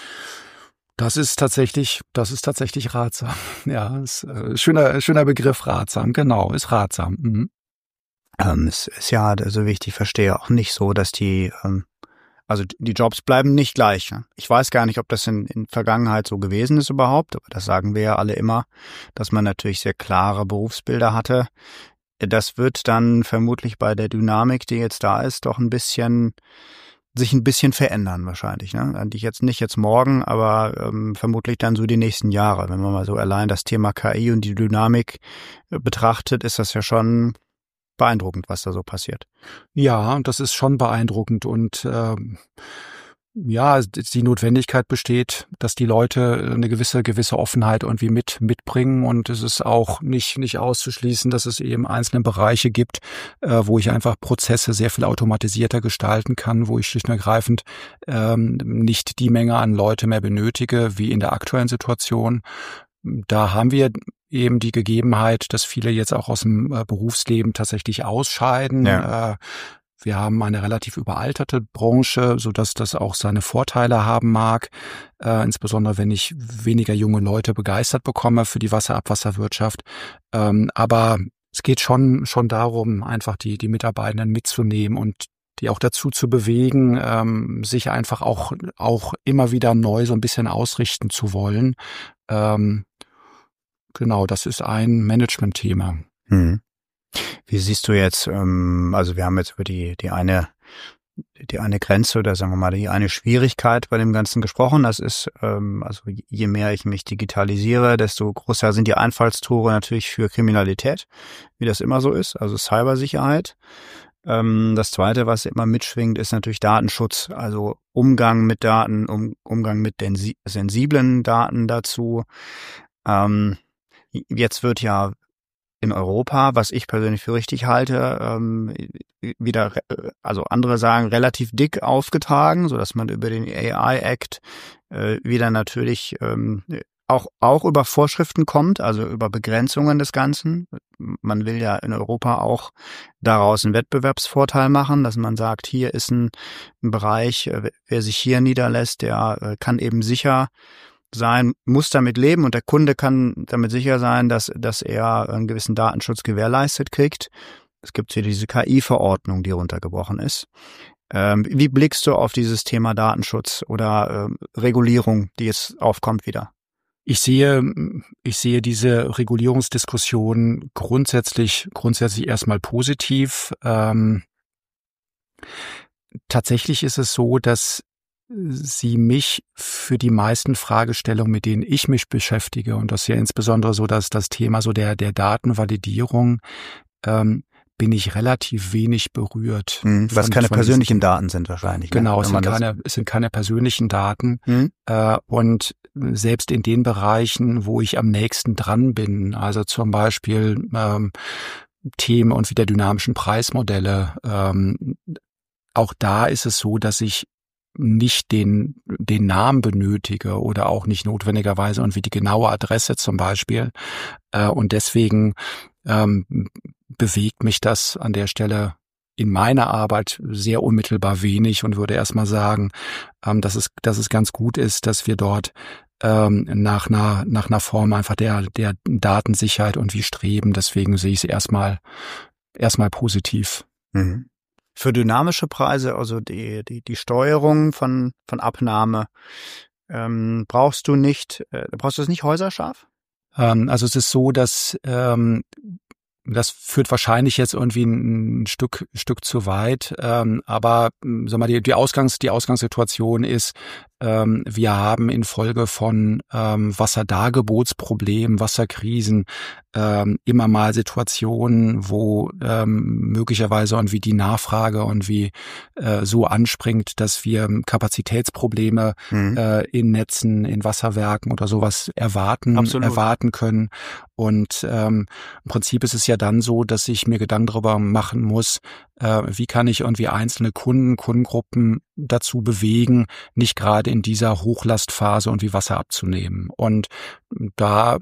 Das ist tatsächlich, das ist tatsächlich ratsam. Ja, ist äh, schöner, schöner Begriff ratsam. Genau, ist ratsam. Mhm. Ähm, es ist ja, also wie ich die verstehe, auch nicht so, dass die, ähm, also die Jobs bleiben nicht gleich. Ne? Ich weiß gar nicht, ob das in, in Vergangenheit so gewesen ist überhaupt, aber das sagen wir ja alle immer, dass man natürlich sehr klare Berufsbilder hatte. Das wird dann vermutlich bei der Dynamik, die jetzt da ist, doch ein bisschen sich ein bisschen verändern wahrscheinlich, ne? Eigentlich jetzt nicht jetzt morgen, aber ähm, vermutlich dann so die nächsten Jahre. Wenn man mal so allein das Thema K I und die Dynamik äh, betrachtet, ist das ja schon beeindruckend, was da so passiert. Ja, das ist schon beeindruckend und ähm, ja, die Notwendigkeit besteht, dass die Leute eine gewisse gewisse Offenheit irgendwie mit mitbringen und es ist auch nicht nicht auszuschließen, dass es eben einzelne Bereiche gibt, äh, wo ich einfach Prozesse sehr viel automatisierter gestalten kann, wo ich schlicht und ergreifend ähm, nicht die Menge an Leute mehr benötige wie in der aktuellen Situation. Da haben wir eben die Gegebenheit, dass viele jetzt auch aus dem äh, Berufsleben tatsächlich ausscheiden. Ja. Äh, Wir haben eine relativ überalterte Branche, so dass das auch seine Vorteile haben mag, äh, insbesondere wenn ich weniger junge Leute begeistert bekomme für die Wasserabwasserwirtschaft. Ähm, aber es geht schon schon darum, einfach die die Mitarbeitenden mitzunehmen und die auch dazu zu bewegen, ähm, sich einfach auch auch immer wieder neu so ein bisschen ausrichten zu wollen. Ähm, genau, das ist ein Management-Thema. Hm. Wie siehst du jetzt, ähm, also wir haben jetzt über die, die eine, die eine Grenze oder sagen wir mal die eine Schwierigkeit bei dem Ganzen gesprochen. Das ist, ähm, also je mehr ich mich digitalisiere, desto größer sind die Einfallstore natürlich für Kriminalität, wie das immer so ist, also Cybersicherheit. Ähm, das Zweite, was immer mitschwingt, ist natürlich Datenschutz, also Umgang mit Daten, um, Umgang mit den sensiblen Daten dazu. Ähm, jetzt wird ja in Europa, was ich persönlich für richtig halte, ähm, wieder, also andere sagen, relativ dick aufgetragen, so dass man über den A I Act äh, wieder natürlich ähm, auch auch über Vorschriften kommt, also über Begrenzungen des Ganzen. Man will ja in Europa auch daraus einen Wettbewerbsvorteil machen, dass man sagt, hier ist ein, ein Bereich, wer sich hier niederlässt, der kann eben sicher sein, muss damit leben und der Kunde kann damit sicher sein, dass dass er einen gewissen Datenschutz gewährleistet kriegt. Es gibt hier diese K I-Verordnung, die runtergebrochen ist. Ähm, wie blickst du auf dieses Thema Datenschutz oder ähm, Regulierung, die jetzt aufkommt wieder? Ich sehe, ich sehe diese Regulierungsdiskussion grundsätzlich, grundsätzlich erstmal positiv. Ähm, tatsächlich ist es so, dass sie mich für die meisten Fragestellungen, mit denen ich mich beschäftige, und das ist ja insbesondere so, dass das Thema so der, der Datenvalidierung, ähm, bin ich relativ wenig berührt. Mhm, was keine persönlichen Daten sind wahrscheinlich. Genau, ne? es sind keine, es sind keine persönlichen Daten. Mhm. Äh, und selbst in den Bereichen, wo ich am nächsten dran bin, also zum Beispiel ähm, Themen und wieder dynamischen Preismodelle, ähm, auch da ist es so, dass ich nicht den den Namen benötige oder auch nicht notwendigerweise und wie die genaue Adresse zum Beispiel. Äh, und deswegen ähm, bewegt mich das an der Stelle in meiner Arbeit sehr unmittelbar wenig und würde erstmal sagen, ähm, dass es dass es ganz gut ist, dass wir dort ähm, nach einer nach einer Form einfach der der Datensicherheit und wie streben. Deswegen sehe ich es erstmal erstmal positiv. Mhm. Für dynamische Preise, also die die die Steuerung von von Abnahme, ähm, brauchst du nicht äh, brauchst du es nicht häuserscharf? Ähm, also es ist so, dass ähm, das führt wahrscheinlich jetzt irgendwie ein Stück Stück zu weit, ähm, aber sag mal die die Ausgangs die Ausgangssituation ist, ähm, wir haben infolge von ähm, Wasserdargebotsproblemen, Wasserkrisen ähm, immer mal Situationen, wo ähm, möglicherweise irgendwie die Nachfrage und wie äh, so anspringt, dass wir Kapazitätsprobleme mhm. äh, in Netzen, in Wasserwerken oder sowas erwarten Absolut. erwarten können. Und ähm, im Prinzip ist es ja dann so, dass ich mir Gedanken darüber machen muss, äh, wie kann ich irgendwie einzelne Kunden, Kundengruppen dazu bewegen, nicht gerade in dieser Hochlastphase irgendwie Wasser abzunehmen. Und da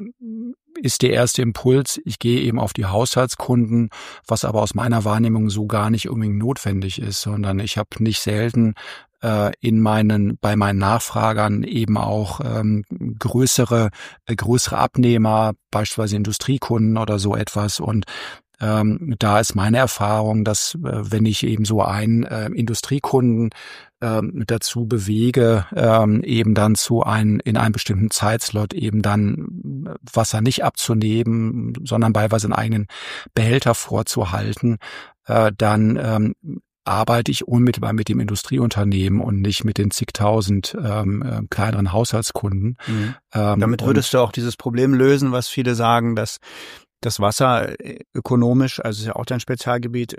ist der erste Impuls, ich gehe eben auf die Haushaltskunden, was aber aus meiner Wahrnehmung so gar nicht unbedingt notwendig ist, sondern ich habe nicht selten äh, in meinen bei meinen Nachfragern eben auch ähm, größere äh, größere Abnehmer, beispielsweise Industriekunden oder so etwas. Und ähm, da ist meine Erfahrung, dass äh, wenn ich eben so einen äh, Industriekunden ähm, dazu bewege, ähm, eben dann zu einem in einem bestimmten Zeitslot eben dann Wasser nicht abzunehmen, sondern beiweise einen eigenen Behälter vorzuhalten, äh, dann ähm, arbeite ich unmittelbar mit dem Industrieunternehmen und nicht mit den zigtausend ähm, äh, kleineren Haushaltskunden. Mhm. Ähm, Damit würdest du auch dieses Problem lösen, was viele sagen, dass das Wasser ökonomisch, also ist ja auch dein Spezialgebiet,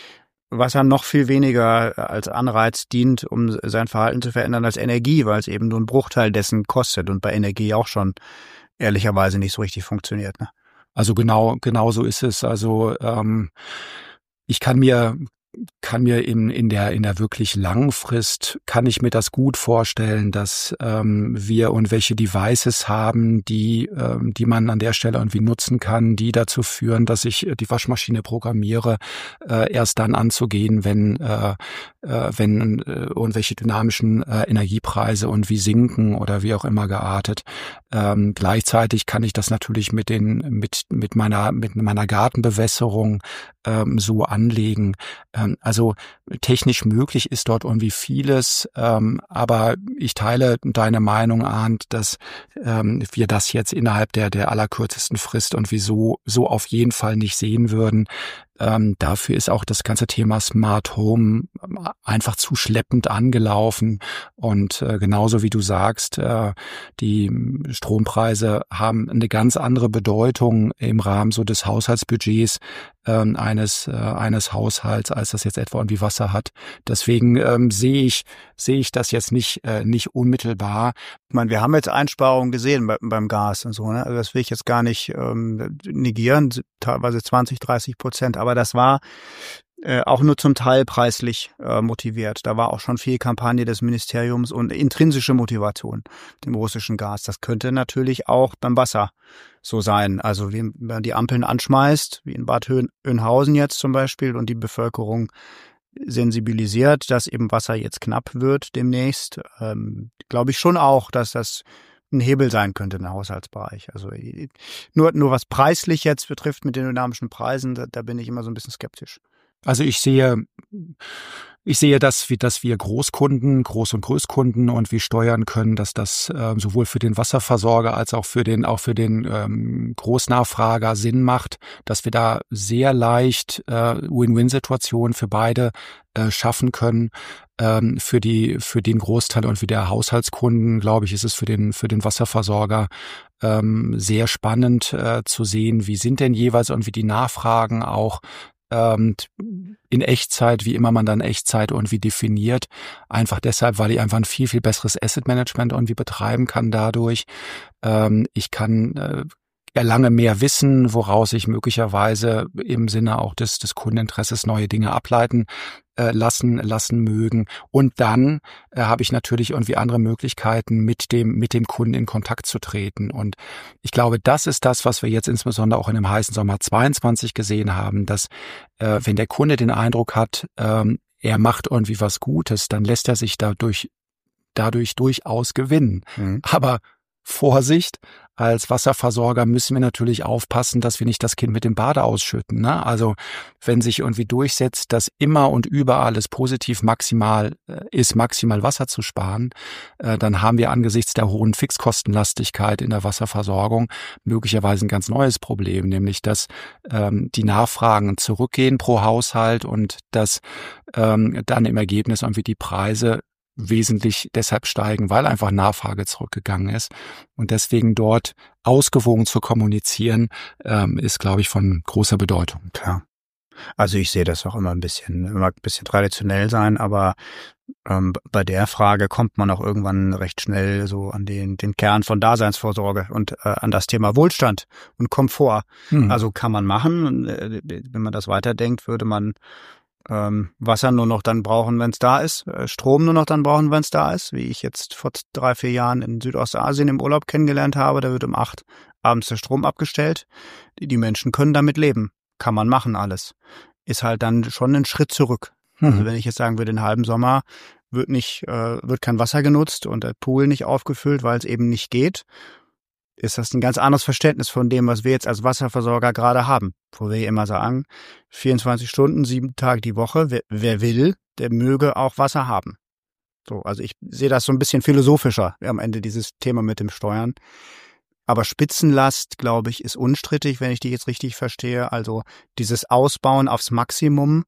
Wasser noch viel weniger als Anreiz dient, um sein Verhalten zu verändern als Energie, weil es eben nur einen Bruchteil dessen kostet und bei Energie auch schon ehrlicherweise nicht so richtig funktioniert. Ne? Also genau, genau so ist es. Also ähm, ich kann mir kann mir in in der in der wirklich langen Frist kann ich mir das gut vorstellen, dass ähm, wir und welche Devices haben, die ähm, die man an der Stelle irgendwie nutzen kann, die dazu führen, dass ich die Waschmaschine programmiere, äh, erst dann anzugehen, wenn äh, äh, wenn äh, irgendwelche dynamischen äh, Energiepreise und wie sinken oder wie auch immer geartet. Ähm, gleichzeitig kann ich das natürlich mit den mit mit meiner mit meiner Gartenbewässerung ähm, so anlegen. Ähm, also technisch möglich ist dort irgendwie vieles, ähm, aber ich teile deine Meinung, Arndt, dass ähm, wir das jetzt innerhalb der der allerkürzesten Frist und wieso so auf jeden Fall nicht sehen würden. Ähm, dafür ist auch das ganze Thema Smart Home einfach zu schleppend angelaufen. Und äh, genauso wie du sagst, äh, die Strompreise haben eine ganz andere Bedeutung im Rahmen so des Haushaltsbudgets ähm, eines äh, eines Haushalts, als das jetzt etwa irgendwie Wasser hat. Deswegen ähm, sehe ich sehe ich das jetzt nicht äh, nicht unmittelbar. Ich meine, wir haben jetzt Einsparungen gesehen bei, beim Gas und so, ne? Also das will ich jetzt gar nicht ähm, negieren, teilweise zwanzig, dreißig Prozent, aber das war äh, auch nur zum Teil preislich äh, motiviert. Da war auch schon viel Kampagne des Ministeriums und intrinsische Motivation dem russischen Gas. Das könnte natürlich auch beim Wasser so sein. Also wenn man die Ampeln anschmeißt, wie in Bad Oeynhausen jetzt zum Beispiel, und die Bevölkerung sensibilisiert, dass eben Wasser jetzt knapp wird demnächst, ähm, glaube ich schon auch, dass das ein Hebel sein könnte im Haushaltsbereich. Also nur, nur was preislich jetzt betrifft mit den dynamischen Preisen, da, da bin ich immer so ein bisschen skeptisch. Also ich sehe, ich sehe, dass wir, dass wir Großkunden, Groß- und Größkunden und wie steuern können, dass das äh, sowohl für den Wasserversorger als auch für den, auch für den ähm, Großnachfrager Sinn macht, dass wir da sehr leicht äh, Win-Win-Situationen für beide äh, schaffen können. Ähm, für die, für den Großteil und für der Haushaltskunden, glaube ich, ist es für den, für den Wasserversorger ähm, sehr spannend äh, zu sehen, wie sind denn jeweils und wie die Nachfragen auch in Echtzeit, wie immer man dann Echtzeit irgendwie definiert. Einfach deshalb, weil ich einfach ein viel, viel besseres Asset Management irgendwie betreiben kann dadurch. Ich kann erlange mehr Wissen, woraus ich möglicherweise im Sinne auch des, des Kundeninteresses neue Dinge ableiten äh, lassen lassen mögen. Und dann äh, habe ich natürlich irgendwie andere Möglichkeiten, mit dem mit dem Kunden in Kontakt zu treten. Und ich glaube, das ist das, was wir jetzt insbesondere auch in dem heißen Sommer zweiundzwanzig gesehen haben, dass äh, wenn der Kunde den Eindruck hat, ähm, er macht irgendwie was Gutes, dann lässt er sich dadurch dadurch durchaus gewinnen. Mhm. Aber Vorsicht, als Wasserversorger müssen wir natürlich aufpassen, dass wir nicht das Kind mit dem Bade ausschütten. Ne? Also wenn sich irgendwie durchsetzt, dass immer und überall es positiv maximal äh, ist, maximal Wasser zu sparen, äh, dann haben wir angesichts der hohen Fixkostenlastigkeit in der Wasserversorgung möglicherweise ein ganz neues Problem, nämlich dass ähm, die Nachfragen zurückgehen pro Haushalt und dass ähm, dann im Ergebnis irgendwie die Preise wesentlich deshalb steigen, weil einfach Nachfrage zurückgegangen ist. Und deswegen dort ausgewogen zu kommunizieren, ähm, ist, glaube ich, von großer Bedeutung. Klar. Also ich sehe das auch immer ein bisschen, immer ein bisschen traditionell sein, aber ähm, bei der Frage kommt man auch irgendwann recht schnell so an den, den Kern von Daseinsvorsorge und äh, an das Thema Wohlstand und Komfort. Hm. Also kann man machen. Und, äh, wenn man das weiterdenkt, würde man Ähm, Wasser nur noch dann brauchen, wenn es da ist, äh, Strom nur noch dann brauchen, wenn es da ist, wie ich jetzt vor drei, vier Jahren in Südostasien im Urlaub kennengelernt habe. Da wird um acht abends der Strom abgestellt. Die, die Menschen können damit leben. Kann man machen alles. Ist halt dann schon ein Schritt zurück. Mhm. Also wenn ich jetzt sagen würde, den halben Sommer wird nicht, äh, wird kein Wasser genutzt und der Pool nicht aufgefüllt, weil es eben nicht geht, ist das ein ganz anderes Verständnis von dem, was wir jetzt als Wasserversorger gerade haben. Wo wir immer sagen, vierundzwanzig Stunden, sieben Tage die Woche, wer, wer will, der möge auch Wasser haben. So, also ich sehe das so ein bisschen philosophischer am Ende, dieses Thema mit dem Steuern. Aber Spitzenlast, glaube ich, ist unstrittig, wenn ich die jetzt richtig verstehe. Also dieses Ausbauen aufs Maximum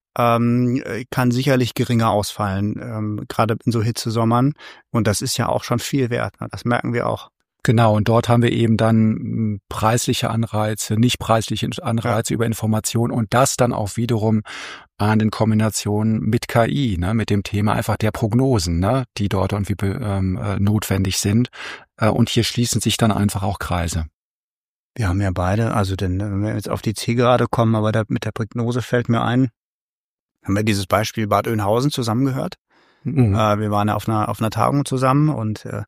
ähm, kann sicherlich geringer ausfallen, ähm, gerade in so Hitzesommern. Und das ist ja auch schon viel wert. Ne? Das merken wir auch. Genau, und dort haben wir eben dann preisliche Anreize, nicht preisliche Anreize ja. über Information und das dann auch wiederum an den Kombinationen mit K I, ne, mit dem Thema einfach der Prognosen, ne, die dort irgendwie ähm, notwendig sind. Und hier schließen sich dann einfach auch Kreise. Wir haben ja beide, also denn, wenn wir jetzt auf die Zielgerade kommen, aber da, mit der Prognose fällt mir ein, haben wir dieses Beispiel Bad Oeynhausen zusammengehört. Mhm. Äh, wir waren ja auf einer, auf einer Tagung zusammen und äh,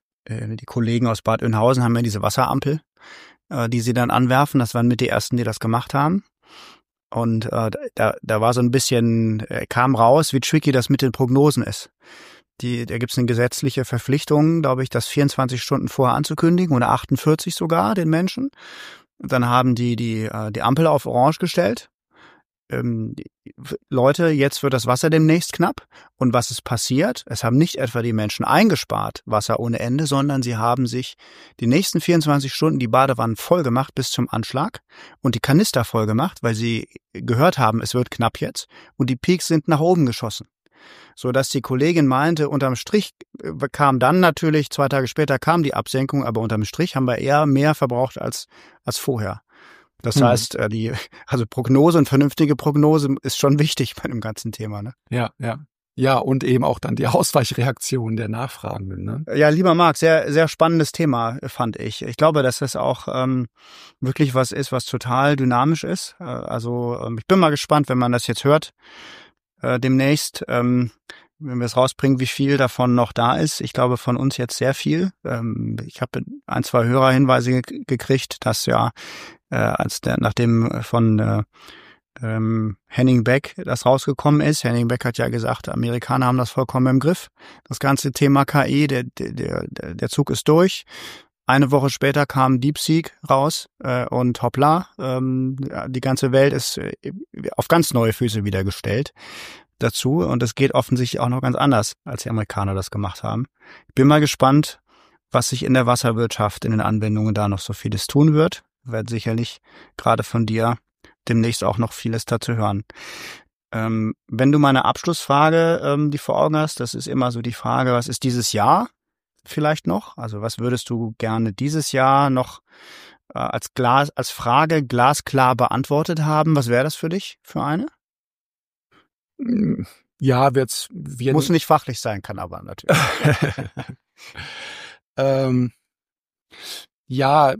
die Kollegen aus Bad Oeynhausen haben ja diese Wasserampel, äh, die sie dann anwerfen. Das waren mit die ersten, die das gemacht haben. Und äh, da, da war so ein bisschen, äh, kam raus, wie tricky das mit den Prognosen ist. Die, da gibt es eine gesetzliche Verpflichtung, glaube ich, das vierundzwanzig Stunden vorher anzukündigen oder achtundvierzig sogar den Menschen. Und dann haben die die, äh, die Ampel auf Orange gestellt. ähm, Leute, jetzt wird das Wasser demnächst knapp. Und was ist passiert? Es haben nicht etwa die Menschen eingespart, Wasser ohne Ende, sondern sie haben sich die nächsten vierundzwanzig Stunden die Badewannen voll gemacht bis zum Anschlag und die Kanister voll gemacht, weil sie gehört haben, es wird knapp jetzt. Und die Peaks sind nach oben geschossen. So dass die Kollegin meinte, unterm Strich kam dann natürlich, zwei Tage später kam die Absenkung, aber unterm Strich haben wir eher mehr verbraucht als, als vorher. Das hm. heißt, die, also Prognose und vernünftige Prognose ist schon wichtig bei dem ganzen Thema, ne? Ja, ja. Ja, und eben auch dann die Ausweichreaktion der Nachfragenden, ne? Ja, lieber Marc, sehr, sehr spannendes Thema, fand ich. Ich glaube, dass das auch ähm, wirklich was ist, was total dynamisch ist. Äh, also ähm, ich bin mal gespannt, wenn man das jetzt hört, äh, demnächst, ähm, wenn wir es rausbringen, wie viel davon noch da ist. Ich glaube, von uns jetzt sehr viel. Ähm, ich habe ein, zwei Hörerhinweise ge- gekriegt, dass ja, äh, als der, nachdem von äh, ähm, Henning Beck das rausgekommen ist. Henning Beck hat ja gesagt, Amerikaner haben das vollkommen im Griff. Das ganze Thema K I, der, der, der Zug ist durch. Eine Woche später kam DeepSeek raus äh, und hoppla, ähm, die ganze Welt ist äh, auf ganz neue Füße wieder gestellt dazu. Und es geht offensichtlich auch noch ganz anders, als die Amerikaner das gemacht haben. Ich bin mal gespannt, was sich in der Wasserwirtschaft, in den Anwendungen da noch so vieles tun wird. Wir werden sicherlich gerade von dir demnächst auch noch vieles dazu hören. Ähm, wenn du meine Abschlussfrage, ähm, die vor Augen hast, das ist immer so die Frage, was ist dieses Jahr vielleicht noch? Also was würdest du gerne dieses Jahr noch äh, als Glas, als Frage glasklar beantwortet haben? Was wäre das für dich, für eine? Ja, wird's, wir muss nicht fachlich sein, kann aber natürlich. ähm, ja,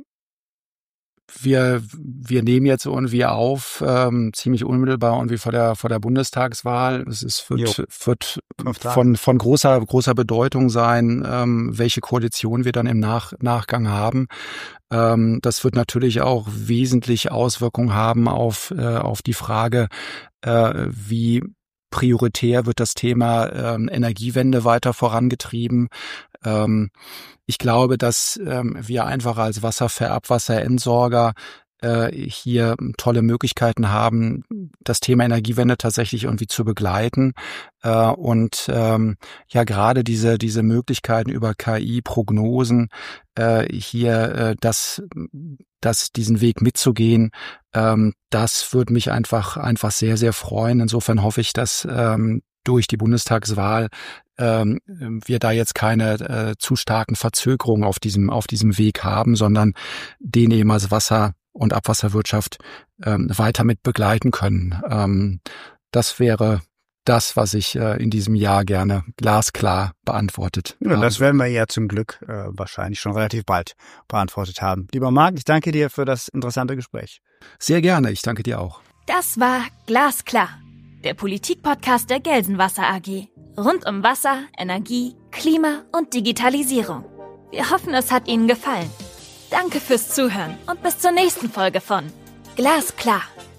Wir, wir nehmen jetzt irgendwie auf, ähm, ziemlich unmittelbar irgendwie vor der, vor der Bundestagswahl. Es ist, wird, wird von, von großer, großer Bedeutung sein, ähm, welche Koalition wir dann im Nach, Nachgang haben. Ähm, das wird natürlich auch wesentlich Auswirkungen haben auf, äh, auf die Frage, äh, wie prioritär wird das Thema ähm, Energiewende weiter vorangetrieben. Ähm, ich glaube, dass ähm, wir einfach als Wasserverabwasserentsorger äh, hier tolle Möglichkeiten haben, das Thema Energiewende tatsächlich irgendwie zu begleiten. Äh, und ähm, ja, gerade diese diese Möglichkeiten über K I-Prognosen äh, hier äh, das das diesen Weg mitzugehen, ähm, das würde mich einfach einfach sehr sehr freuen. Insofern hoffe ich, dass ähm, durch die Bundestagswahl ähm, wir da jetzt keine äh, zu starken Verzögerungen auf diesem auf diesem Weg haben, sondern den eben als Wasser- und Abwasserwirtschaft ähm, weiter mit begleiten können. Ähm, das wäre das, was ich äh, in diesem Jahr gerne glasklar beantwortet ja, habe. Das werden wir ja zum Glück äh, wahrscheinlich schon relativ bald beantwortet haben. Lieber Marc, ich danke dir für das interessante Gespräch. Sehr gerne, ich danke dir auch. Das war Glasklar, der Politik-Podcast der Gelsenwasser A G. Rund um Wasser, Energie, Klima und Digitalisierung. Wir hoffen, es hat Ihnen gefallen. Danke fürs Zuhören und bis zur nächsten Folge von Glasklar.